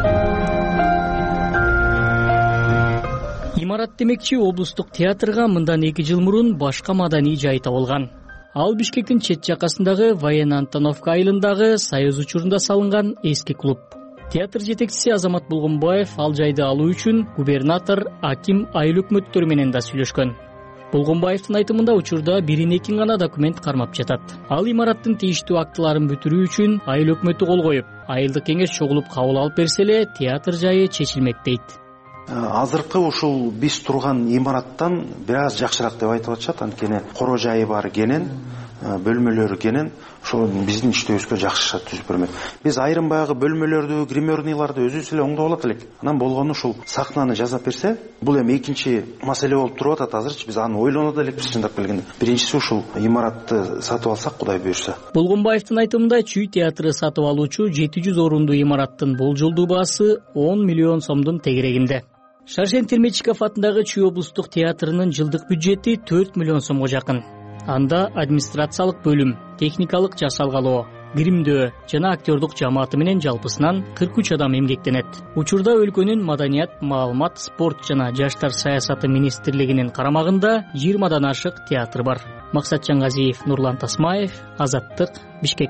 Имарат демекчи облустук театрга мындан 2 жыл мурун башка маданий жай табылган. Ал Бишкектин чет жакасындагы Военно-Антоновка айылындагы Союз учурунда салынган эски клуб. Театр жетекчиси Азамат Болгонбаев ал жайды алуу үчүн губернатор, аким, айыл өкмөттөрү менен да сүйлөшкөн. Болгонбаевдин айтымында учурда бирин-экин гана документ кармап жатат. Ал имараттын тийиштүү актыларын бүтүрүү үчүн айыл өкмөтү кол коюп, айылдык кеңеш чогулуп кабыл алып берсе эле театр жайы чечилмек дейт.
Азыркы ушул биз турган имараттан бир аз жакшыраак деп айтып атышат, анткени коро жайы бар кенен, бөлмөлөрү кенен ошол биздин иштөөбүзгө жакшы түзүп бермек. Биз айрым баягы бөлмөлөрдү, гримерныйларды өзүбүз эле оңдоп алат элек. Анан болгону ушул сахнаны жасап берсе, бул эми экинчи маселе болуп туруп атат. Азырчы биз аны ойлонот элекпиз чындап келгенде. Биринчиси ушул имаратты сатып алсак, Кудай буюрса.
Болгонбаевдин айтымында Чүй театры сатып алуучу 700 орунду имараттын болжолдуу баасы 10 миллион сомдун тегерегинде. Шаршен Терметчиков атындагы Чүй облустук театрынын жылдык бюджети 4 миллион сомго жакын. Анда администрациялык бөлүм, техникалык жасалгалоо, гримдөө жана актёрдук жамааты менен жалпысынан 43 адам эмгектенет. Учурда өлкөнүн маданият, маалымат, спорт жана жаштар саясаты министрлигинин карамагында 20дан ашык театр бар. Максат Жаңгазиев, Нурлан Тасмаев, Азаттык, Бишкек.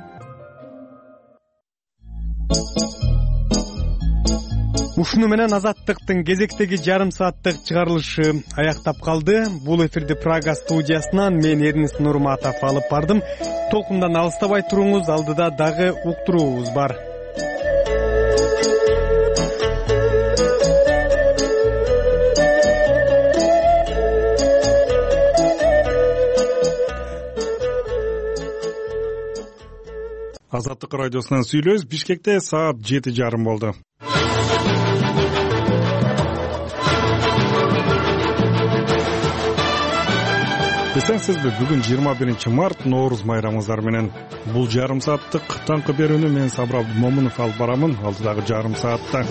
Ушуну менен Азаттыктын кезектеги жарым сааттык чыгарылышы аяктап калды. Бул эфирди Прага студиясынан мен Эрнис Нурматов алып бардым. Толкундан алыстабай туруңуз, алдыда дагы уктуруубуз бар.
Азаттык радиосунан сүйлөбүз. Бишкекте саат 7:30 болду. Эсеңсизби, бүгүн 21 март Ноорuz майрамыңыздар менен. Бул жарым сааттык таңкы берүүнү мен Сабыр Момунов алып барамын. Алдыдагы жарым саатта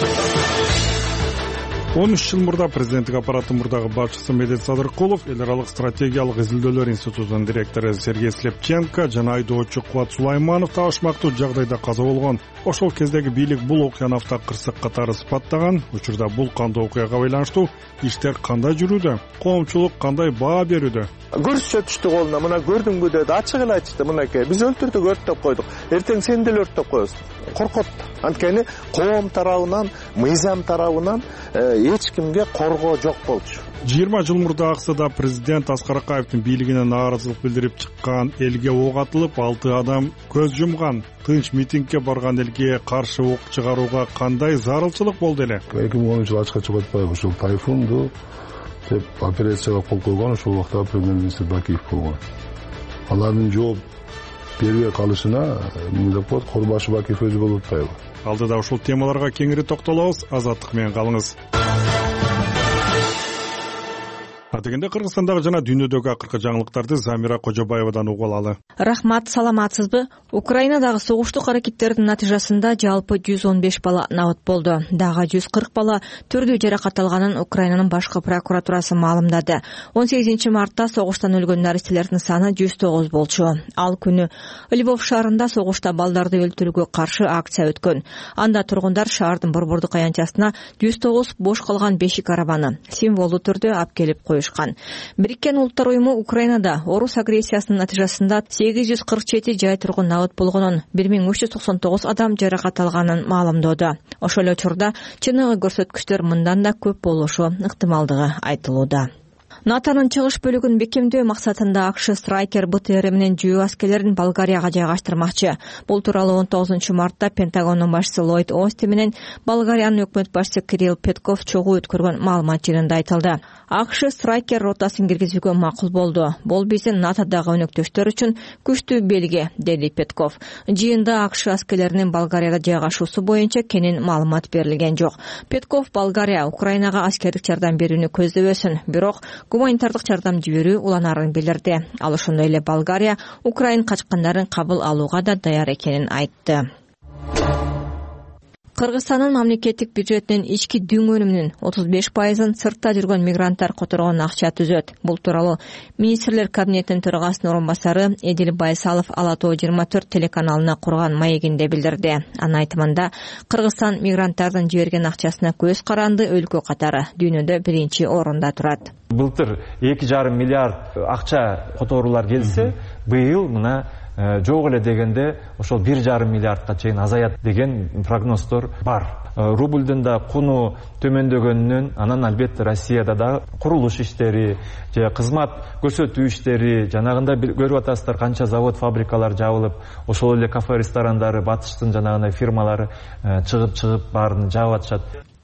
13 жыл мурда президенттик аппараттын мурдагы башчысы Медет Садыркулов, эл аралык стратегиялык изилдөөлөр институтунун директору Сергей Слепченко жана айдоочу Кубат Сулайманов табышмактуу жагдайда каза болгон. Ошол кездеги бийлик бул окуяны автак кырсык катары сыпаттаган. Учурда бул кандуу окуяга байланыштуу иштер кандай жүрүүдө, коомчулук кандай баа берүүдө?
Көрсө түштү колуна, мына көрдүңбү деди, ачык эле айтышты, мынакей биз өлтүрдүк, өрттөп койдук. Эртең сен деле өрттөп коесуң. Коркот. Анткени коом тарабынан, мыйзам тарабынан эч кимге коргоо жок болчу.
20 жыл мурда Аксыда президент Аскар Акаевдин бийлигине нааразылык билдирип чыккан элге ок атылып, 6 адам көз жумган. Тынч митингге барган элге каршы ок чыгарууга кандай зарылчылык болду эле?
2010-жылы ачка чыгып атпайбы, ушул тайфунду деп операцияга кол койгон, ошол убакта премьер-министр Бакиев болгон. Алардын жооп бербей калышына милдепот Корбашы Бакиев өзү болуп атпайбы?
Алдыда ушул темаларга кеңири токтолобуз. Азаттык менен калыңыз. Атегенде Кыргызстандагы жана дүйнөдөгү акыркы жаңылыктарды Замира Кожобаевадан угуп алалы.
Рахмат, саламатсызбы? Украинадагы согуштук аракеттердин натыйжасында жалпы 115 бала набыт болду. Дагы 140 бала түрдүү жаракат алганын Украинанын башкы прокуратурасы маалымдады. 18 мартта согуштан өлгөн наристелердин саны 109 болчу. Ал күнү Львов шаарында согушта балдарды өлтүрүүгө каршы акция өткөн. Анда тургундар шаардын борбордук аянтчасына 109 бош калган бешик арабаны символдуу түрдө алып келип Бириккен Улуттар уюму Украинада орус агрессиясынын натыйжасында 847 жай тургун набыт болгонун, 1399 адам жаракат алганын маалымдоодо. Ошол эле учурда чыныгы көрсөткүчтөр мындан да көп болушу ыктымалдыгы айтылууда. НАТОнун чыгыш бөлүгүн бекемдөө максатында АКШ Страйкер БТР менен жөө аскерлерин Болгарияга жайгаштырмакчы. Бул тууралуу 19 мартта Пентагондун башчысы Ллойд Остин менен Болгариянын өкмөт башчысы Кирилл Петков чогуу өткөргөн маалымат жыйынында айтылды. АКШ Страйкер ротасын киргизүүгө макул болду. Бул биздин НАТОдагы өнөктөштөр үчүн күчтүү белги, деди Петков. Жыйында АКШ аскерлеринин Болгарияда жайгашуусу боюнча кенен маалымат берилген жок. Петков Болгария Украинага аскердик жардам берүүнү көздөбөсүн, бирок гуманитардык жардам жиберүү уланарын билдирди. Ал ошондой эле Болгария Украин качкандарын кабыл алууга да даяр экенин айтты. Кыргызстандын мамлекеттик бюджетинин ички дүң өнүмүнүн 35%ын сыртта жүргөн мигранттар которгон акча түзөт. Бул тууралуу министрлер кабинетинин төрагасынын орун басары Эдил Байсалов Ала Тоо 24 телеканалына курган маегинде билдирди. Анын айтымында Кыргызстан мигранттардын жиберген акчасына көз каранды өлкө катары дүйнөдө биринчи орунда турат.
Былтыр 2,5 миллиард акча которуулар келсе, быйыл мына жок эле дегенде ошол 1,5 миллиардка чейин азаят деген прогноздор бар. Рубльдун да куну төмөндөгөнүнөн, анан албетте Россияда да курулуш иштери же кызмат көрсөтүү иштери, жанагында көрүп атасыздар канча завод, фабрикалар жабылып, ошол эле кафе, ресторандары, батыштын жанагындай фирмалары чыгып баарын жаап атышат.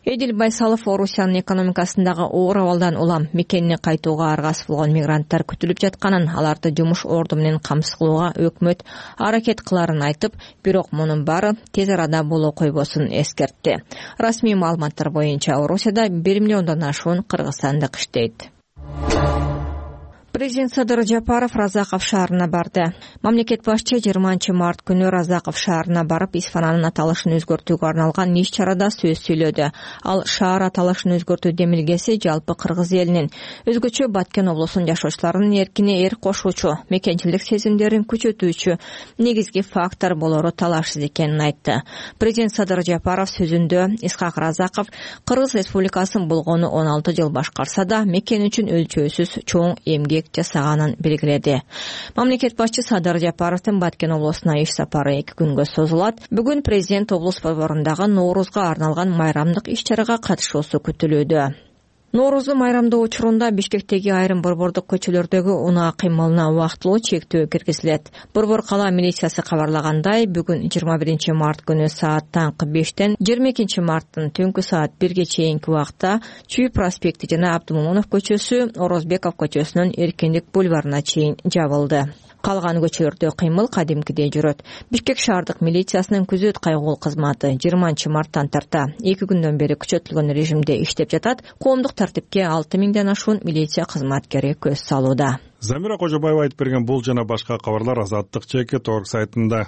Эдил Байсалов Орусиянын экономикасындагы оор абалдан улам мекенине кайтууга аргасыз болгон мигранттар күтүлүп жатканын, аларды жумуш орду менен камсыз кылууга өкмөт аракет кыларын айтып, бирок мунун баары тез арада боло койбосун эскертти. Расмий маалыматтар боюнча Орусияда 1 миллиондон ашуун кыргызстандык иштейт. Президент Садыр Жапаров Разаков шаарына барды. Мамлекет башчы 20 март күнү Разаков шаарына барып, Исфананын аталышын өзгөртүүгө арналган иш-чарада сөз сүйлөдү. Ал шаар аталышын өзгөртүү демилгеси жалпы кыргыз элинин, өзгөчө Баткен облусунун жашоочуларынын эркине эр кошуучу, мекенчилик сезимдерин күчөтүүчү негизги фактор болору талашсыз экенин айтты. Президент Садыр Жапаров сөзүндө Исхак Разаков Кыргыз Республикасын болгону 16 жыл башкарса да, мекен үчүн өлчөөсүз чоң эмгек жасаганын белгиледи. Мамлекет башчы Садыр Жапаровдун Баткен облусуна иш сапары 2 күнгө созулат. Бүгүн президент облус борборундагы Ноорузга арналган майрамдык иш-чарага катышуусу күтүлүүдө. Ноорузу майрамдоо учурунда Бишкектеги айрым борбордук көчөлөрдөгү унаа кыймылына убактылуу чектөө киргизилет. Борбор кала милициясы кабарлагандай, бүгүн 21 март күнү саат таңкы 5тен 22 марттын түнкү саат 1ге чейинки убакта Чүй проспекти жана Абдумомунов көчөсү, Орозбеков көчөсүнөн Эркиндик бульварына чейин жабылды. Калган көчөлөрдө кыймыл кадимкидей жүрөт. Бишкек шаардык милициясынын күзөт кайгул кызматы 20 марттан тарта 2 күндөн бери күчөтүлгөн режимде иштеп жатат. Коомдук тартипке 6000ден ашуун милиция кызматкери көз салууда.
Замира Кожобаева айтып берген бул жана башка кабарлар Азаттык ЧК.org сайтында.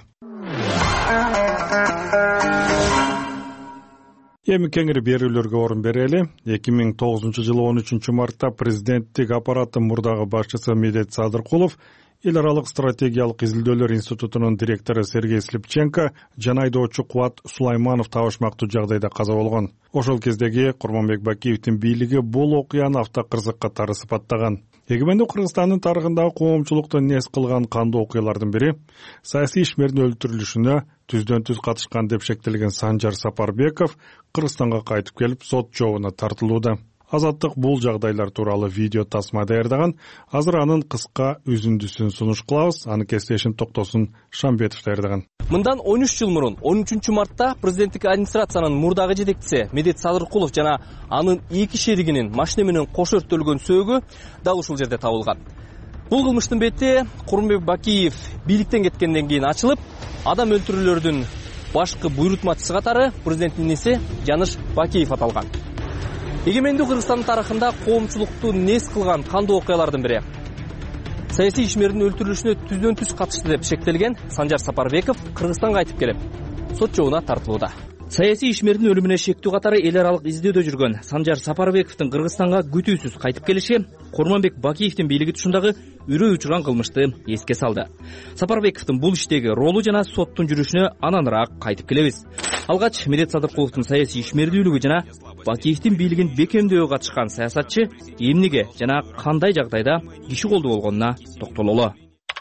Эми кеңири берүүлөргө орун берели. 2009 жылы 13 мартта президенттик аппараттын мурдагы башчысы Медет Садыркулов, Эл аралык стратегиялык изилдөөлөр институтунун директору Сергей Слепченко жана айдоочу Кубат Сулайманов табышмактуу жагдайда каза болгон. Ошол кездеги Курманбек Бакиевдин бийлиги бул окуяны автокырсык катары сыпаттаган. Эгемендүү Кыргызстандын тарыхындагы коомчулукту нес кылган кандуу окуялардын бири саясий ишмердин өлтүрүлүшүнө түздөн-түз катышкан деп шектелген Санжар Сапарбеков Кыргызстанга кайтып келип сот жообуна тартылууда. Азаттык бул жагдайлар тууралуу видео тасма даярдаган. Азыр анын кыска үзүндүсүн сунуш кылабыз. Аны кесиптешим Токтосун Шамбетов даярдаган.
Мындан 13 жыл мурун 13 мартта президенттик администрациянын мурдагы жетекчиси Медет Садыркулов жана анын 2 шеригинин машина менен кош өрттөлгөн сөөгү дал ушул жерде табылган. Бул кылмыштын бети Курманбек Бакиев бийликтен кеткенден кийин ачылып, адам өлтүрүүлөрдүн башкы буйрутмачысы катары президенттин иниси Жаныш Бакиев аталган. Эгемендүү Кыргызстандын тарыхында коомчулукту нес кылган кандуу окуялардын бири. Саясий ишмердин өлтүрүлүшүнө түздөн-түз катышты деп шектелген Санжар Сапарбеков Кыргызстанга кайтып келип, сот жообуна тартылууда. Саясий ишмердин өлүмүнө шектүү катары эл аралык издөөдө жүргөн Санжар Сапарбековдун Кыргызстанга күтүүсүз кайтып келиши Курманбек Бакиевдин бийлиги тушундагы үрөй учурган кылмышты эске салды. Сапарбековдун бул иштеги ролу жана соттун жүрүшүнө ананыраак кайтып келебиз. Алгач Медет Садыркуловдун саясий ишмердүүлүгү жана Бакиевдин бийлигин бекемдөөгө катышкан саясатчы эмнеге жана кандай жагдайда киши колдуу болгонуна токтололу.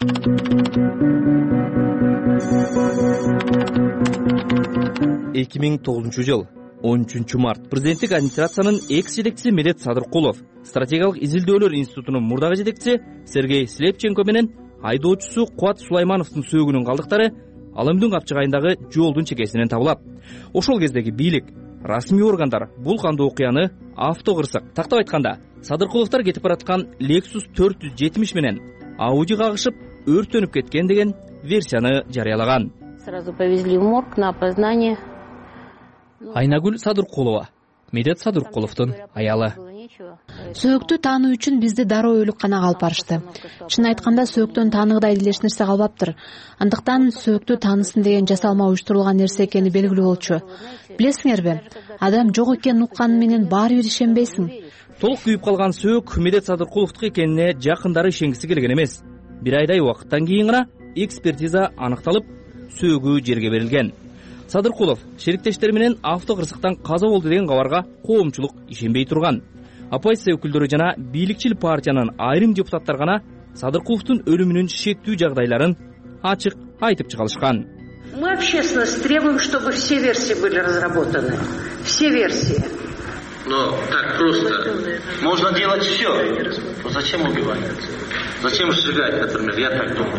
2009 жыл 13 март президенттик администрациянын экс жетекчиси Медет Садыркулов, стратегиялык изилдөөлөр институтунун мурдагы жетекчиси Сергей Слепченко менен айдоочусу Кубат Сулаймановдун сөөгүнүн калдыктары Аламдын капчыгайындагы жолдун чекесинен табылат. Ошол кездеги бийлик, расмий органдар бул кандуу окуяны автокырсык, тактап айтканда, Садыркуловдор кетип бараткан Lexus 470 менен Audi кагышып өрттөнүп кеткен деген версияны жарыялаган.
Сразу повезли в морг на опознание.
Айнагүл Садыркулова, Медет Садыркуловдун аялы.
Сөөктү таануу үчүн бизди дароо өлүкканага алып барышты. Чын айтканда сөөктөн тааныгыдай элеш нерсе калбаптыр. Андыктан сөөктү таанысын деген жасалма уюштурулган нерсе экени белгилүү болчу. Билесиңерби, адам жок экенин укканы менен баары бир ишенбейсиң.
Толук күйүп калган сөөк Медет Садыркуловдуку экенине жакындары ишенгиси келген эмес. Бир айдай убакыттан кийин гана экспертиза аныкталып, сөөгү жерге берилген. Садыркулов шериктештери менен автокырсыктан каза болду деген кабарга коомчулук ишенбей турган. Оппозиция өкүлдөрү жана бийликчил партиянын айрым депутаттары гана Садыркуловдун өлүмүнүн шектүү жагдайларын ачык айтып чыгалышкан.
Мы общественность требуем, чтобы все версии были разработаны. Все версии.
Но так просто. Можно делать все. Зачем убивать? Зачем сжигать, например? Я так думаю.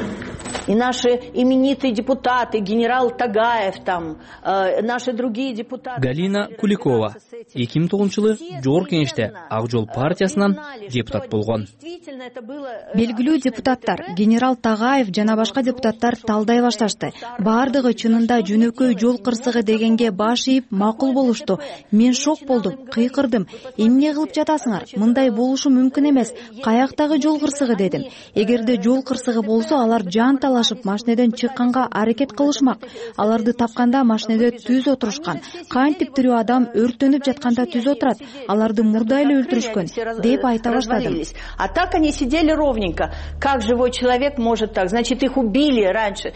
И наши именитые депутаты, генерал Тагаев, наши другие депутаты.
Галина Куликова 2009-жылы Жогорку Кеңеште Ак Жол партиясынан депутат болгон.
Белгилүү депутаттар, генерал Тагаев жана башка депутаттар талдай башташты. Баардыгы чынында жөнөкөй жол кырсыгы дегенге баш ийип макул болушту. Мен шок болдум, кыйкырдым. Эмне кылып жатасыңар? Мындай болушу мүмкүн эмес. Каяктагы жол кырсыгы дедим. Эгерде жол кырсыгы болсо, алар жан талашып машинеден чыкканга аракет кылышмак. Аларды тапканда машинеде түз отурушкан. Кантип тирүү адам өрттөнүп жатканда түз отурат? Аларды мурда эле өлтүрүшкөн деп айта баштадым.
А так они сидели ровненько. Как живой человек может так? Значит, их убили раньше.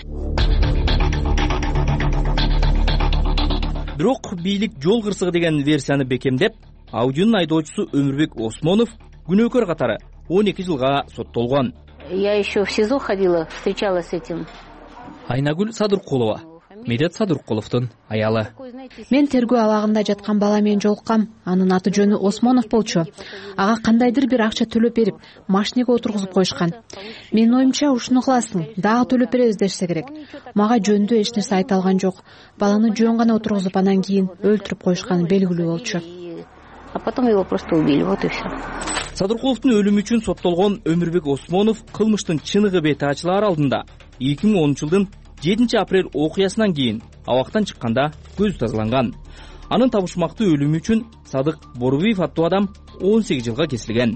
Бирок бийлик жол кырсыгы деген версияны бекемдеп, Audio'нун айдоочусу Өмүрбек Осмонов күнөөкөр катары 12 жылга соттолгон.
Я еще в СИЗО ходила, встречалась с этим.
Айнагүл Садыркулова, Медет Садыркуловдун аялы.
Мен тергөө абагында жаткан бала менен жолуккам. Анын аты жөнү Осмонов болчу. Ага кандайдыр бир акча төлөп берип, машинеге отургузуп коюшкан. Менин оюмча ушуну кыласың, дагы төлөп беребиз дешсе керек. Мага жөндүү эч нерсе айта алган жок. Баланы жөн гана отургузуп, анан кийин өлтүрүп коюшканы белгилүү болчу.
А потом его просто убили, вот и все.
Садыркуловдун өлүмү үчүн соттолгон Өмүрбек Осмонов кылмыштын чыныгы бети ачылаар алдында 2010-жылдын 7 апрель окуясынан кийин абактан чыкканда көзү тазаланган. Анын табышмактуу өлүмү үчүн Садык Борубиев аттуу адам 18 жылга кесилген.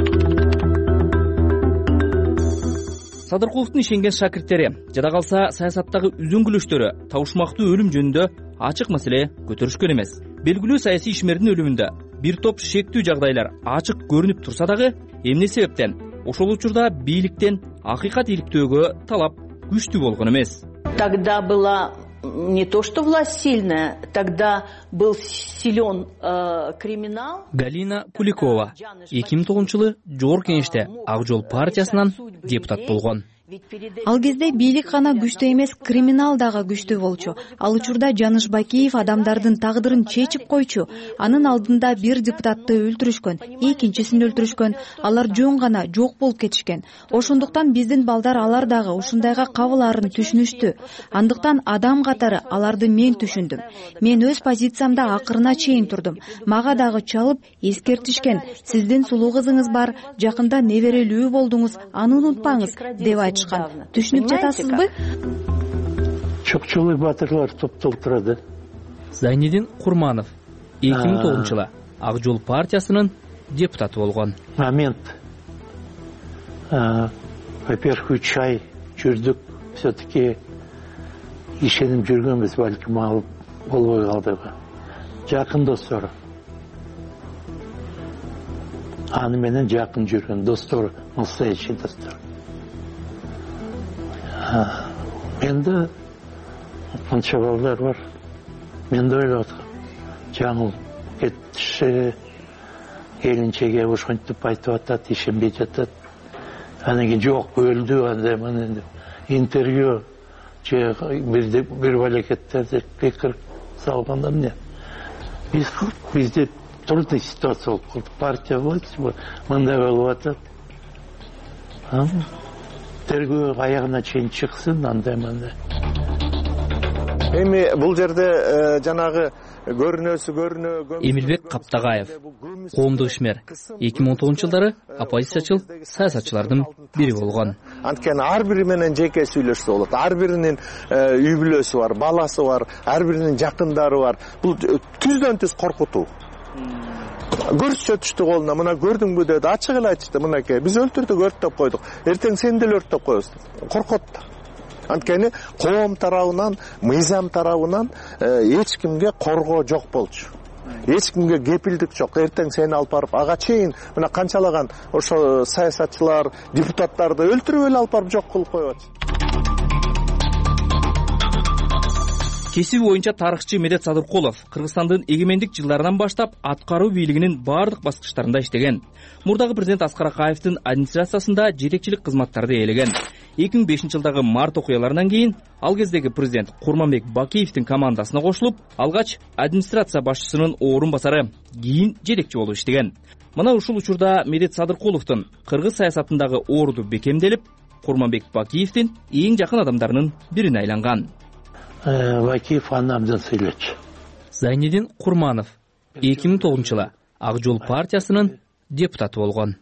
Садыркуловдун ишенген шакирттери, жада калса саясаттагы үзүңгүлөштөрү табышмактуу өлүм жөнүндө ачык маселе көтөрүшкөн эмес. Белгилүү саясий ишмердин өлүмүндө бир топ шектүү жагдайлар ачык көрүнүп турса дагы, эмне себептен ошол учурда бийликтен акыйкат иликтөөгө талап күчтүү болгон эмес.
Тогда была не то что власть сильная, тогда был силен криминал.
Галина Куликова 2009-жылы Жогорку Кеңеште Ак Жол партиясынан депутат болгон.
Ал кезде бийлик гана күчтүү эмес, криминал дагы күчтүү болчу. Ал учурда Жаныш Бакиев адамдардын тагдырын чечип койчу. Анын алдында бир депутатты өлтүрүшкөн, экинчисин өлтүрүшкөн. Алар жөн гана жок болуп кетишкен. Ошондуктан биздин балдар алар дагы ушундайга кабылаарын түшүнүштү. Андыктан адам катары аларды мен түшүндүм. Мен өз позициямда акырына чейин турдум. Мага дагы чалып эскертишкен. Сиздин сулуу кызыңыз бар, жакында неберелүү болдуңуз, аны унутпаңыз деп айтышкан. Түшүнүп жатасызбы?
Чокчолой батырлар топтолуп турат.
Зайнидин Курманов 2009-жылы Ак Жол партиясынын депутаты болгон.
Момент. Во-первых, 3 ай жүрдүк, все-таки ишенип жүргөнбүз, балким алып болбой калдыгы. Жакын достор. Аны менен жакын жүргөн достор, настоящий достор. Менде канча балдар бар. Менде ойлоп аткам. Жаңыл кетиши, келинчеге ошентип айтып атат, ишенбей жатат. Анан кийин жок, өлдү, андай мына интервью же бир балекеттерди пикир салганда эмне? Бизде трудный ситуация болуп калды. Партия мындай болуп атат. Тергөө аягына чейин чыксын, андай мындай.
Эми бул жерде жанагы көрүнө
Эмилбек Каптагаев, коомдук ишмер, 2010-жылдары оппозициячыл саясатчылардын бири болгон.
Анткени ар бири менен жеке сүйлөшсө болот. Ар биринин үй бүлөсү бар, баласы бар, ар биринин жакындары бар. Бул түздөн түз коркутуу. Көрсөтүштү колуна, мына көрдүңбү деди, ачык эле айтышты, мынакей, биз өлтүрдүк, өрттөп койдук. Эртең сени деле өрттөп коебуз. Коркот. Анткени коом тарабынан, мыйзам тарабынан эч кимге коргоо жок болчу. Эч кимге кепилдик жок. Эртең сени алып барып, ага чейин мына канчалаган ошо саясатчылар, депутаттарды өлтүрүп эле алып барып жок кылып коюп атышты.
Кесиби боюнча тарыхчы Медет Садыркулов Кыргызстандын эгемендик жылдарынан баштап аткаруу бийлигинин бардык баскычтарында иштеген. Мурдагы президент Аскар Акаевдин администрациясында жетекчилик кызматтарды ээлеген. 2005-жылдагы март окуяларынан кийин ал кездеги президент Курманбек Бакиевдин командасына кошулуп, алгач администрация башчысынын орун басары, кийин жетекчи болуп иштеген. Мына ушул учурда Медет Садыркуловдун кыргыз саясатындагы орду бекемделип, Курманбек Бакиевдин эң жакын адамдарынын бирине айланган.
Бакиев анамдан сүйлөчү.
Зайнидин Курманов 2009-жылы Ак жол партиясынын депутаты болгон.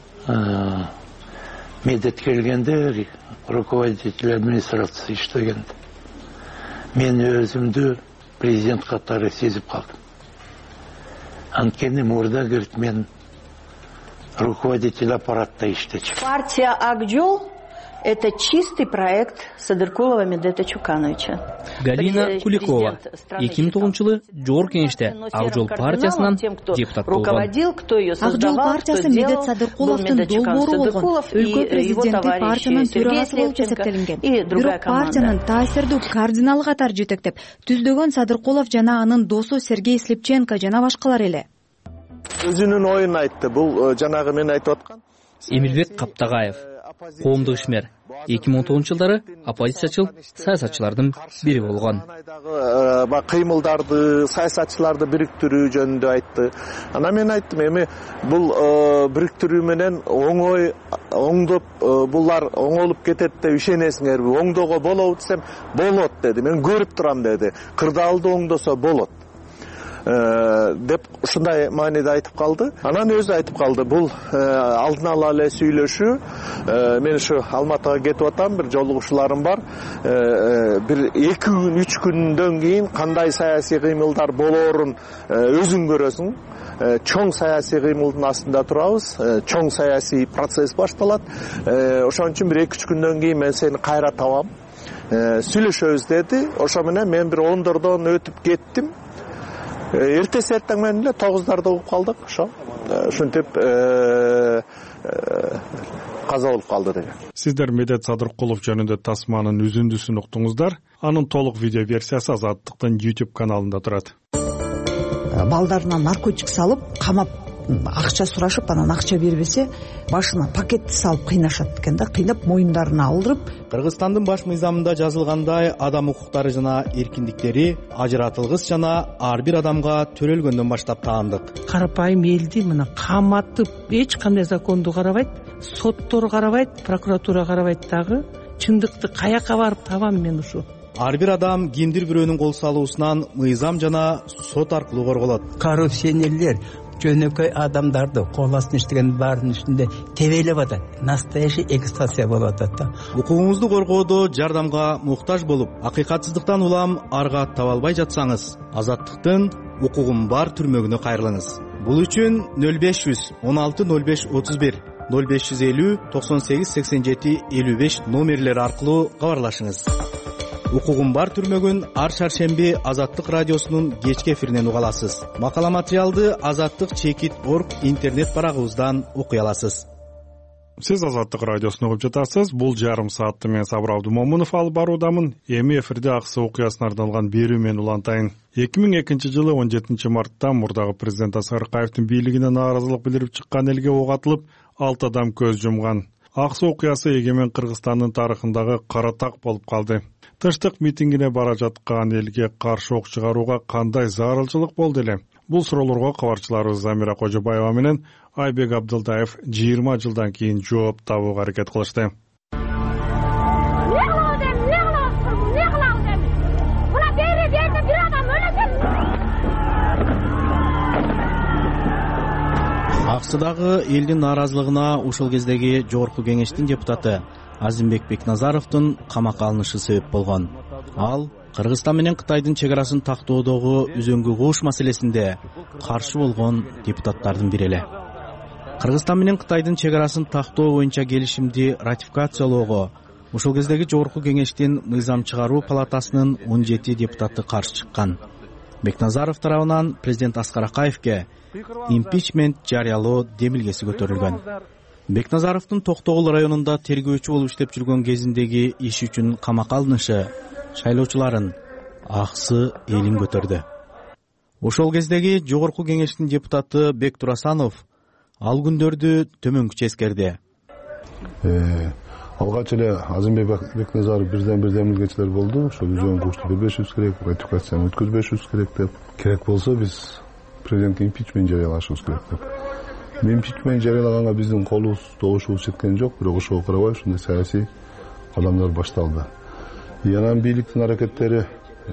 Медет келгенде руководитель администрации иштегенде мен өзүмдү президент катары сезип калдым. Анткени мурда кирип мен руководитель аппаратта иштечүмүн.
Партия Ак жол — это чистый проект Садыркулова Медета Чукановича.
Галина Куликова 2009-жылы Жогорку кеңеште Ак жол партиясынан депутат болгон.
Ак жол партиясы Медет Садыркуловдун долбоору болгон. Өлкө президенти партиянын төрагасы болуп эсептелинген.
Бирок партиянын таасирдүү кардиналы катары жетектеп түздөгөн Садыркулов жана анын досу Сергей Слепченко жана башкалар эле.
Өзүнүн оюн айтты. Бул жанагы мен айтып аткан.
Эмилбек Каптагаев, коомдук ишмер, 2010-жылдары оппозициячыл саясатчылардын бири болгон.
Кыймылдарды, саясатчыларды бириктирүү жөнүндө айтты. Ана мен айттым, эми бул бириктирүү менен оңдоп булар оңолуп кетет деп ишенесиңерби? Оңдоого болобу десем, болот деди. Мен көрүп турам деди. Кырдаалды оңдосо болот деп ушундай мааниде айтып калды. Анан өзү айтып калды. Бул алдын ала эле сүйлөшүү. Мен ушу Алматыга кетип атам, бир жолугушууларым бар. Бир 2 күн, 3 күндөн кийин кандай саясий кыймылдар болоорун өзүң көрөсүң. Чоң саясий кыймылдын астында турабыз. Чоң саясий процесс башталат. Ошон үчүн бир 2-3 күндөн кийин мен сени кайра табам. Сүйлөшөбүз деди. Ошо менен мен бир 10дордон өтүп кеттим. Эртеси эртең менен эле 9дарда угуп калдык. Ушинтип каза болуп калды деген.
Сиздер Медет Садыркулов жөнүндө тасманын үзүндүсүн уктуңуздар. Анын толук видео версиясы Азаттыктын YouTube каналында турат.
Балдарына наркотик салып, камап, акча сурашып, анан акча бербесе, башына пакетти салып кыйнашат экен да, кыйнап моюндарына алдырып.
Кыргызстандын баш мыйзамында жазылгандай, адам укуктары жана эркиндиктери ажыратылгыс жана ар бир адамга төрөлгөндөн баштап таандык.
Карапайым элди мына каматып, эч кандай законду карабайт, соттор карабайт, прокуратура карабайт дагы. Чындыкты каяка барып табам мен ушу?
Ар бир адам кимдир бирөөнүн кол салуусунан мыйзам жана сот аркылуу корголот.
Коррупционерлер жөнөкөй адамдарды кол астына иштеген баардын үстүндө тебелеп атат. Настоящий эксплуатация болуп атат да.
Укугуңузду коргоодо жардамга муктаж болуп, акыйкатсыздыктан улам арга таба албай жатсаңыз, Азаттыктын укугум бар түрмөгүнө кайрылыңыз. Бул үчүн 0500 16 05 31 0550 98 87 55 номерлери аркылуу кабарлашыңыз. Укугум бар түрмөгүн ар шаршемби Азаттык радиосунун кечки эфиринен уга аласыз. Макала материалды azattik.org интернет барагыбыздан окуй аласыз.
Сиз Азаттык радиосун угуп жатасыз. Бул жарым саатты мен Сабыр Абдумомунов алып баруудамын. Эми эфирде Аксы окуясына арналган берүү менен улантайын. 2002-жылы 17 мартта мурдагы президент Аскар Акаевдин бийлигине нааразылык билдирип чыккан элге ок атылып, 6 адам көз жумган. Аксы окуясы эгемен Кыргызстандын тарыхындагы кара так болуп калды. Тыштык митингине бара жаткан элге каршы ок чыгарууга кандай зарылчылык болду эле? Бул суроолорго кабарчыларыбыз Замира Кожобаева менен Айбек Абдылдаев 20 жылдан кийин жооп табууга аракет кылышты.
Аксыдагы элдин нааразылыгына ушул кездеги Жогорку кеңештин депутаты Азимбек Бекназаровдун камакка алынышы себеп болгон. Ал Кыргызстан менен Кытайдын чек арасын тактоодогу үзөңгү кууш маселесинде каршы болгон депутаттардын бири эле. Кыргызстан менен Кытайдын чек арасын тактоо боюнча келишимди ратификациялоого ушул кездеги Жогорку кеңештин мыйзам чыгаруу палатасынын 17 депутаты каршы чыккан. Бекназаров тарабынан президент Аскар Акаевге импичмент жарыялоо демилгеси көтөрүлгөн. Бекназаровдун Токтогул районунда тергөөчү болуп иштеп жүргөн кезиндеги иш үчүн камакка алынышы шайлоочуларын Аксы элин көтөрдү. Ошол кездеги Жогорку кеңештин депутаты Бек Турасанов ал күндөрдү төмөнкүчө эскерди.
Алгач эле Азимбек Бекназаров бир демилгечилер болду. Ошо үзөң кушту бербешибиз керек, ратификацияны өткөзбөшүбүз керек деп. Керек болсо биз президентке импичмент жарыялашыбыз керек деп. импичмент жарыялаганга биздин колубуз добушубуз жеткен жок, бирок ошого карабай ушундай саясий кадамдар башталды. Анан бийликтин аракеттери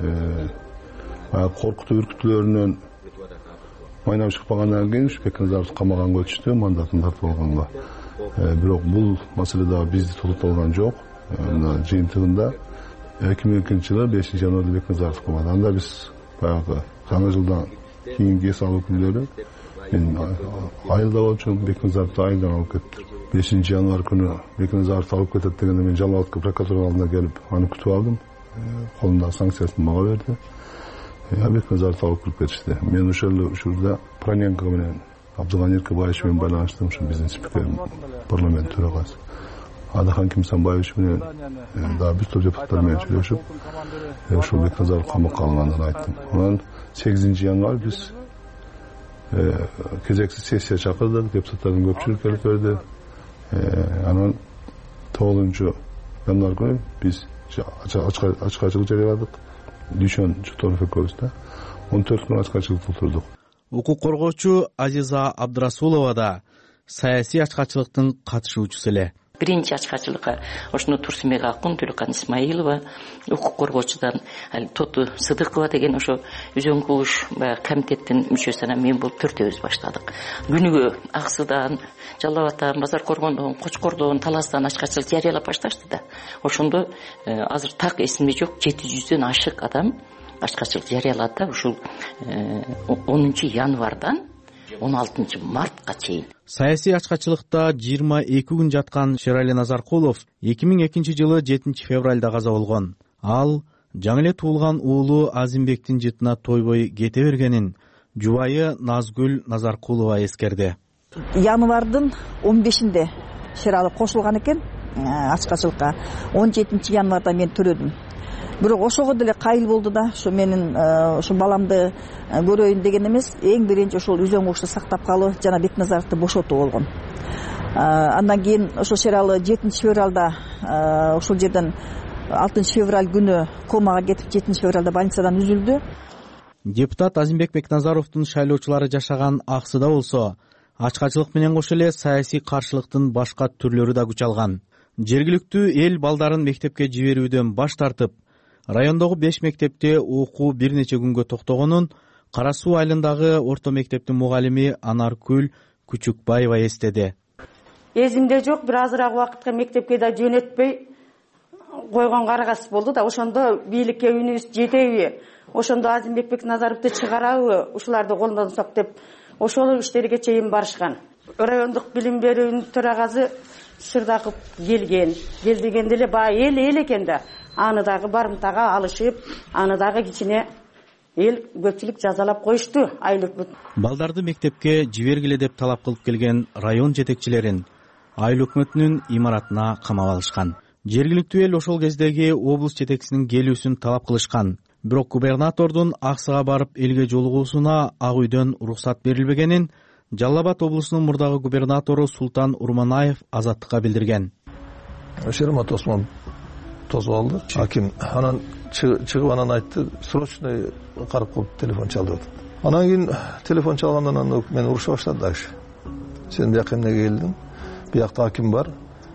коркутуу үркүтүүлөрүнөн майнап чыкпагандан кийин Бекназаровду камаганга өтүштү, мандатын тартып алганга. Бирок бул маселе дагы бизди токтоткон жок. Мына жыйынтыгында 2002-жылы 5-январда Бекназаров камады. Анда биз баягы жаңы жылдан кийинки эс алуу күндөрү мен айылда болчумун, Бекназаровду айылдан алып кетти. 5-январ күнү Бекназаровду алып кетет дегенде мен Жалал Абадка прокуратура алдына келип аны күтүп алдым. Колундагы санкциясын мага берди. Бекназаровду алып кирип кетишти. Мен ошол учурда Проненко менен Абдыган Эркебаевич менен байланыштым, ушу биздин спикер, парламент төрагасы. Адахан Кимсанбаевич менен дагы бир топ депутаттар менен сүйлөшүп, ошол Бекназаров камакка алынганын айттым. Анан 8-январь биз кезексиз сессия чакырдык, депутаттардын көпчүлүгү келип берди. Анан 9-январь күнү биз ачкачылык жарыяладык. Дүйшөн Чуторов экөөбүз да 14 күн ачкачылыкта отурдук.
Укук коргоочу Азиза Абдрасулова да саясий ачкачылыктын катышуучусу эле.
Биринчи ачкачылыкка ошону Турсунбек Акун, Төлөкан Исмаилова, укук коргоочудан Тоту Сыдыкова деген ошо Үзөң кууш комитеттин мүчөсү, анан мен болуп төртөөбүз баштадык. Күнүгө Аксыдан, Жалал Абадтан, Базар Коргондон, Кочкордон, Таластан ачкачылык жарыялап башташты да. Ошондо азыр так эсимде жок, 700дөн ашык адам ачкачылык жарыялады да, ушул 10-январдан 16-мартка чейин.
Саясий ачкачылыкта 22 күн жаткан Шерали Назаркулов 2002-жылы 7-февралда каза болгон. Ал жаңы эле туулган уулу Азимбектин жытына тойбой кете бергенин жубайы Назгүл Назаркулова эскерди.
Январдын 15-inde Шерали кошулган экен ачкачылыкка. 17-январда мен төрөдүм. Бирок ошого деле кайыл болду да, ошо менин ошо баламды көрөйүн деген эмес, эң биринчи ошол Үзөң куушты сактап калуу жана Бекназаровду бошотуу болгон. Андан кийин ошо Шерали 7-февралда ошол жерден 6-февраль күнү комага кетип, 7-февралда больницадан үзүлдү.
Депутат Азимбек Бекназаровдун шайлоочулары жашаган Аксыда болсо, ачкачылык менен кошо эле саясий каршылыктын башка түрлөрү да күч алган. Жергиликтүү эл балдарын мектепке жиберүүдөн баш тартып, райондогу 5 мектепте окуу бир нече күнгө токтогонун Кара Суу айылындагы орто мектептин мугалими Анаркүл Күчүкбаева эстеди.
Эзимде жок, бир азыраак убакытка мектепке да жөнөтпөй койгон карагас болду да, ошондо бийликке үнүбүз жетеби, ошондо Азимбек Бекназаровду чыгарабы, ушуларды колдон сок деп ошол иштерге чейин барышкан. Райондук билим берүүнүн төрагасы Сырдаков келген дегенде эле баягы эл экен да, аны дагы барымтага алышып, аны дагы кичине эл көпчүлүк жазалап коюшту. Айыл өкмөт
балдарды мектепке жибергиле деп талап кылып келген район жетекчилерин айыл өкмөтүнүн имаратына камап алышкан. Жергиликтүү эл ошол кездеги облус жетекчисинин келүүсүн талап кылышкан. Бирок губернатордун Аксыга барып элге жолугуусуна ак үйдөн уруксат берилбегенин Жалал Абад облусунун мурдагы губернатору Султан Урманаев Азаттыкка билдирген.
Шермат Осмон тосуп алды. Аким анан чыгып анан айтты, срочный карап калып телефон чалды деп. Анан кийин телефон чалгандан мен уруша баштады дагы. Сен бияка эмнеге келдиң? Биякта аким бар.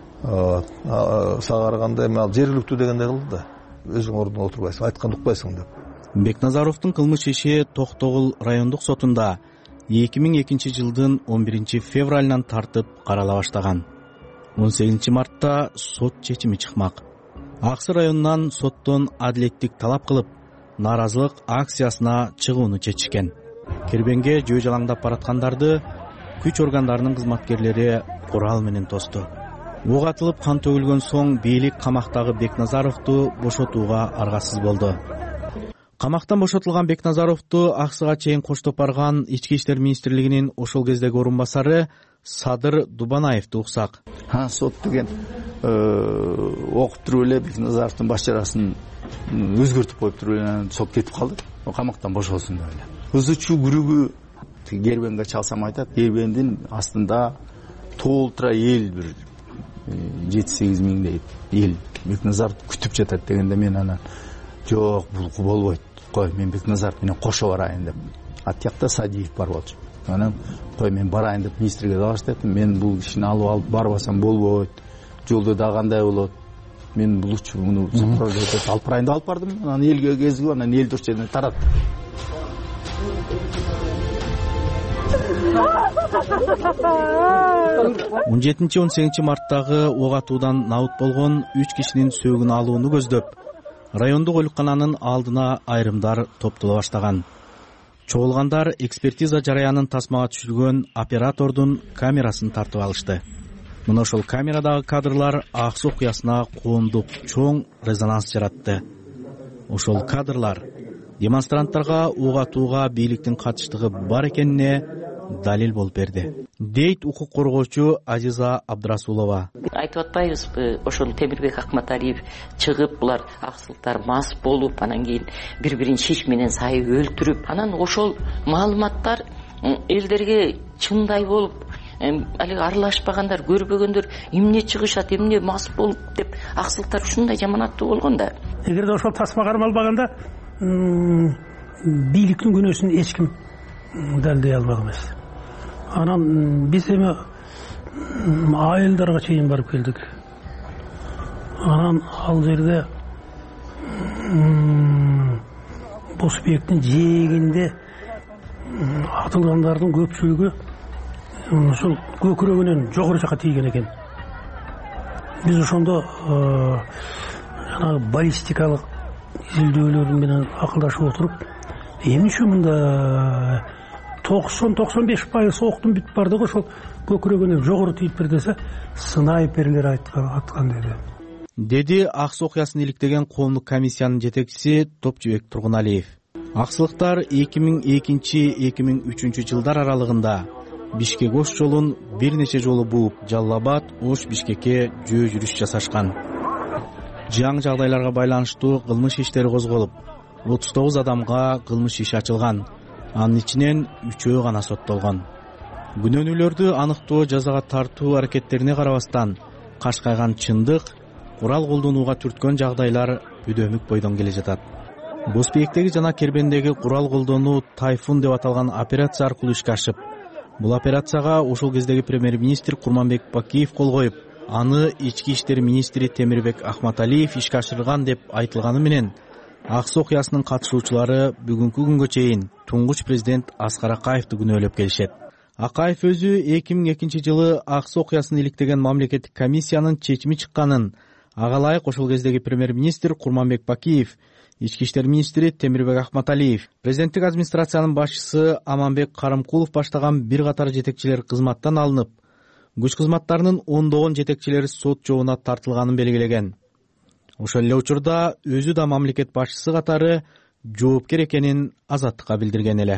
Сага караганда эми ал жергиликтүү дегенде кылды да. Өзүң ордуңа отурбайсың, айтканды укпайсың деп.
Бекназаровдун кылмыш иши Токтогул райондук сотунда 2002-жылдын 11-февралынан тартып карала баштаган. 18-мартта сот чечими чыкмак. Аксы районунан соттон адилеттик талап кылып, нааразылык акциясына чыгууну чечишкен. Кербенге жөө жалаңдап бараткандарды күч органдарынын кызматкерлери курал менен тосту. Ок атылып кан төгүлгөн соң бийлик камактагы Бекназаровду бошотууга аргасыз болду. Камактан бошотулган Бекназаровду Аксыга чейин коштоп барган Ички иштер министрлигинин ошол кездеги орун басары Садыр Дубанаевди уксак.
Сот деген окуп туруп эле Бекназаровдун баш жарасын өзгөртүп коюп туруп эле сот кетип калды. Камактан бошолсун деп эле. Ызычуу күрүгү Кербенге чалсам айтат, Кербендин астында толтура эл бир 7-8 миңдей эл Бекназаровду күтүп жатат дегенде мен анан жок, бул болбойт. Кой, мен Бекназаров менен кошо барайын деп. Ат жакта Садиев бар болчу. анан кой мен барайын деп министрге да баштап айттым, мен бул кишини алып барбасам болбойт, жолдо да кандай болот, мен бул муну сопрождать алып барайын деп алып бардым. Анан элге кезип, анан эл ошол жерден тараттым.
17-18 марттагы ок атуудан набыт болгон 3 кишинин сөөгүн алууну көздөп, райондук оолукананын алдына айрымдар топтоло баштаган. Чогулгандар экспертиза жараянын тасмага түшүргөн оператордун камерасын тартып алышты. Мына ошол камерадагы кадрлар ак суу окуясына коомдук чоң резонанс жаратты. Ошол кадрлар демонстранттарга ок атууга бийликтин катыштыгы бар экенине далил болуп берди, дейт укук коргоочу Азиза Абдрасулова.
Айтып атпайбызбы, ошол Темирбек Акматалиев чыгып, булар аксылыктар мас болуп, анан кийин бири-бирин шиш менен сайып өлтүрүп, анан ошол маалыматтар элдерге чындай болуп, алиги аралашпагандар, көрбөгөндөр эмне чыгышат, эмне мас болуп деп аксылыктар ушундай жаманаттуу болгон да.
Эгерде ошол тасма кармалбаганда бийликтин күнөөсүн эч ким далилдей албак эмес. Анан биз эми айылдарга чейин барып келдик. Анан ал жерде Босбектин жээгинде атылгандардын көпчүлүгү ушул көкүрөгүнөн жогору жака тийген экен. Биз ошондо жанагы баллистикалык изилдөөлөр менен акылдашып отуруп, эмне үчүн мында 90-95% октун бүтүп бардыгы ошол көкүрөгүнө жогору тийип бир десе, снайперлер аткан
деди ак суу окуясын иликтеген коомдук комиссиянын жетекчиси Топчубек Тургуналиев. Аксылыктар 2002-2003 жылдар аралыгында Бишкек Ош жолун бир нече жолу бууп, Жалал-Абад, Ош, Бишкекке жөө жүрүш жасашкан. Жаңы жагдайларга байланыштуу кылмыш иштери козголуп, 39 адамга кылмыш иши ачылган. Анын ичинен 3-өө гана соттолгон. Күнөөнүүлөрдү аныктоо, жазага тартуу аракеттерине карабастан, кашкайган чындык, курал колдонууга түрткөн жагдайлар өдөмүк бойдон келе жатат. Босбектеги жана Кербендеги курал колдонуу Тайфун деп аталган операция аркылуу ишке ашып, бул операцияга ошол кездеги премьер-министр Курманбек Бакиев кол коюп, аны ички иштер министри Темирбек Акматалиев ишке ашырган деп айтылганы менен, ак суу окуясынын катышуучулары бүгүнкү күнгө чейин туңгуч президент Аскар Акаевди күнөөлөп келишет. Акаев өзү 2002 жылы ак суу окуясын иликтеген мамлекеттик комиссиянын чечими чыкканын, ага ылайык ошол кездеги премьер-министр Курманбек Бакиев, ички иштер министри Темирбек Акматалиев, президенттик администрациянын башчысы Аманбек Карымкулов баштаган бир катар жетекчилер кызматтан алынып, күч кызматтарынын ондогон жетекчилери сот жообуна тартылганын белгилеген. Ошол эле учурда өзү да мамлекет башчысы катары жоопкер экенин Азаттыкка билдирген эле.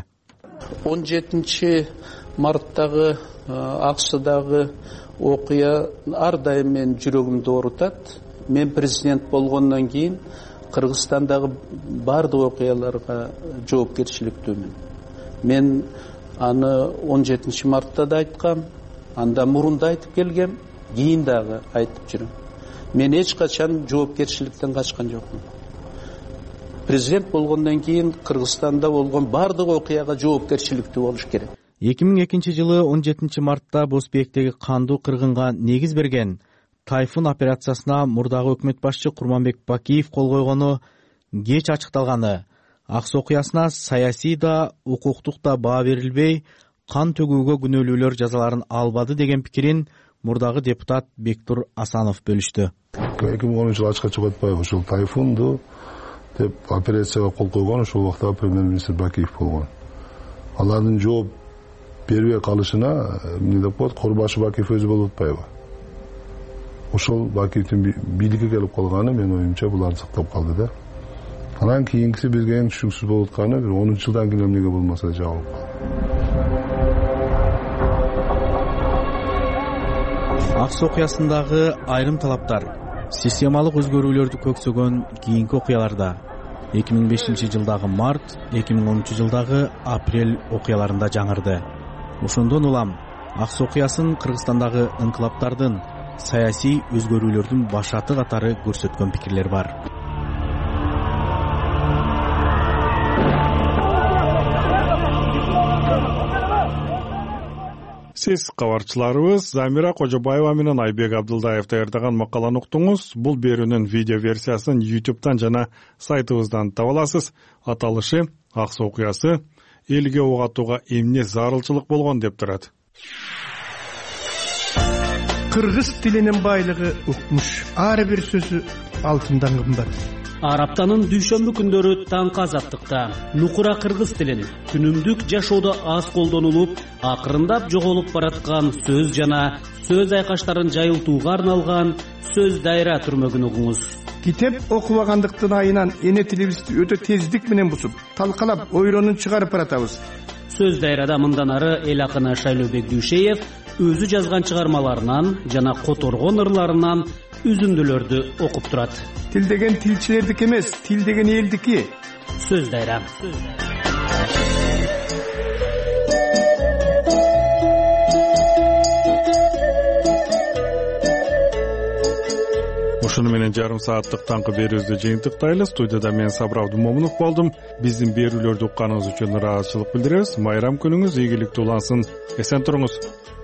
17 марттагы Аксудагы окуя ар дайым менин жүрөгүмдү оорутат. Мен президент болгондон кийин Кыргызстандагы бардык окуяларга жоопкерчиликтүүмүн. Мен аны 17 мартта да айткам, анда мурун да айтып келгем, кийин дагы айтып жүрөм. Мен эч качан жоопкерчиликтен качкан жокмун. Президент болгондон кийин Кыргызстанда болгон бардык окуяга жоопкерчиликтүү болуш керек.
2002 жылы 17 мартта Босбектеги кандуу кыргынга негиз берген Тайфун операциясына мурдагы өкмөт башчы Курманбек Бакиев кол койгону кеч ачыкталганы, ак суу окуясына саясий да, укуктук да баа берилбей, кан төгүүгө күнөөлүүлөр жазаларын албады деген пикирин мурдагы депутат Бектур Асанов бөлүштү.
2010 жылы ачыкка чыгып атпайбы, ошол Тайфунду деп операцияга кол койгон ошол убакта премьер-министр Бакиев болгон. Алардын жооп бербей калышына эмне деп коет, Корбашы Бакиев өзү болуп атпайбы? Ошол Бакиевдин бийликке келип калганы менин оюмча буларды сактап калды да. Анан кийинкиси бизге эң түшүнүксүз болуп атканы, бир 10 жылдан кийин эмнеге болмаса жабылып калды.
Ак суу окуясындагы айрым талаптар системалык өзгөрүүлөрдү көксөгөн кийинки окуяларда 2005 жылдагы март, 2010 жылдагы апрель окуяларында жаңырды. Ошондон улам ак суу окуясын Кыргызстандагы инкылаптардын, саясий өзгөрүүлөрдүн башаты катары көрсөткөн пикирлер бар.
сиз кабарчыларыбыз Замира Кожобаева менен Айбек Абдылдаев даярдаган макаланы уктуңуз. Бул берүүнүн видео версиясын YouTube'дан жана сайтыбыздан таба аласыз. Аталышы Аксы окуясы элге ок атууга эмне зарылчылык болгон деп турат.
Кыргыз тилинин байлыгы укмуш. Ар бир сөзү алтындан кымбат.
Араптанын дүйшөмбү күндөрү таңкы азаттыкта нукура кыргыз тилин күнүмдүк жашоодо аз колдонулуп, акырындап жоголуп бараткан сөз жана сөз айкаштарын жайылтууга арналган сөз дайра түрмөгүн угуңуз.
Китеп окубагандыктын айынан эне тилибизди өтө тездик менен бусуп, талкалап, ойронун чыгарып баратабыз.
Сөз дайрада мындан ары эл акыны Шайлообек Дүйшеев өзү жазган чыгармаларынан жана которгон ырларынан үзүндүлөрдү окуп турат.
Тил деген тилчилердики эмес, тил деген элдики.
Сөз дайра.
Ушуну менен жарым сааттык таңкы берүүбүздү жыйынтыктайлы. Студияда мен Сабыр Абдумомунов болдум. Биздин берүүлөрдү укканыңыз үчүн ыраазычылык билдиребиз. Майрам күнүңүз ийгиликтүү улансын. Эсен туруңуз.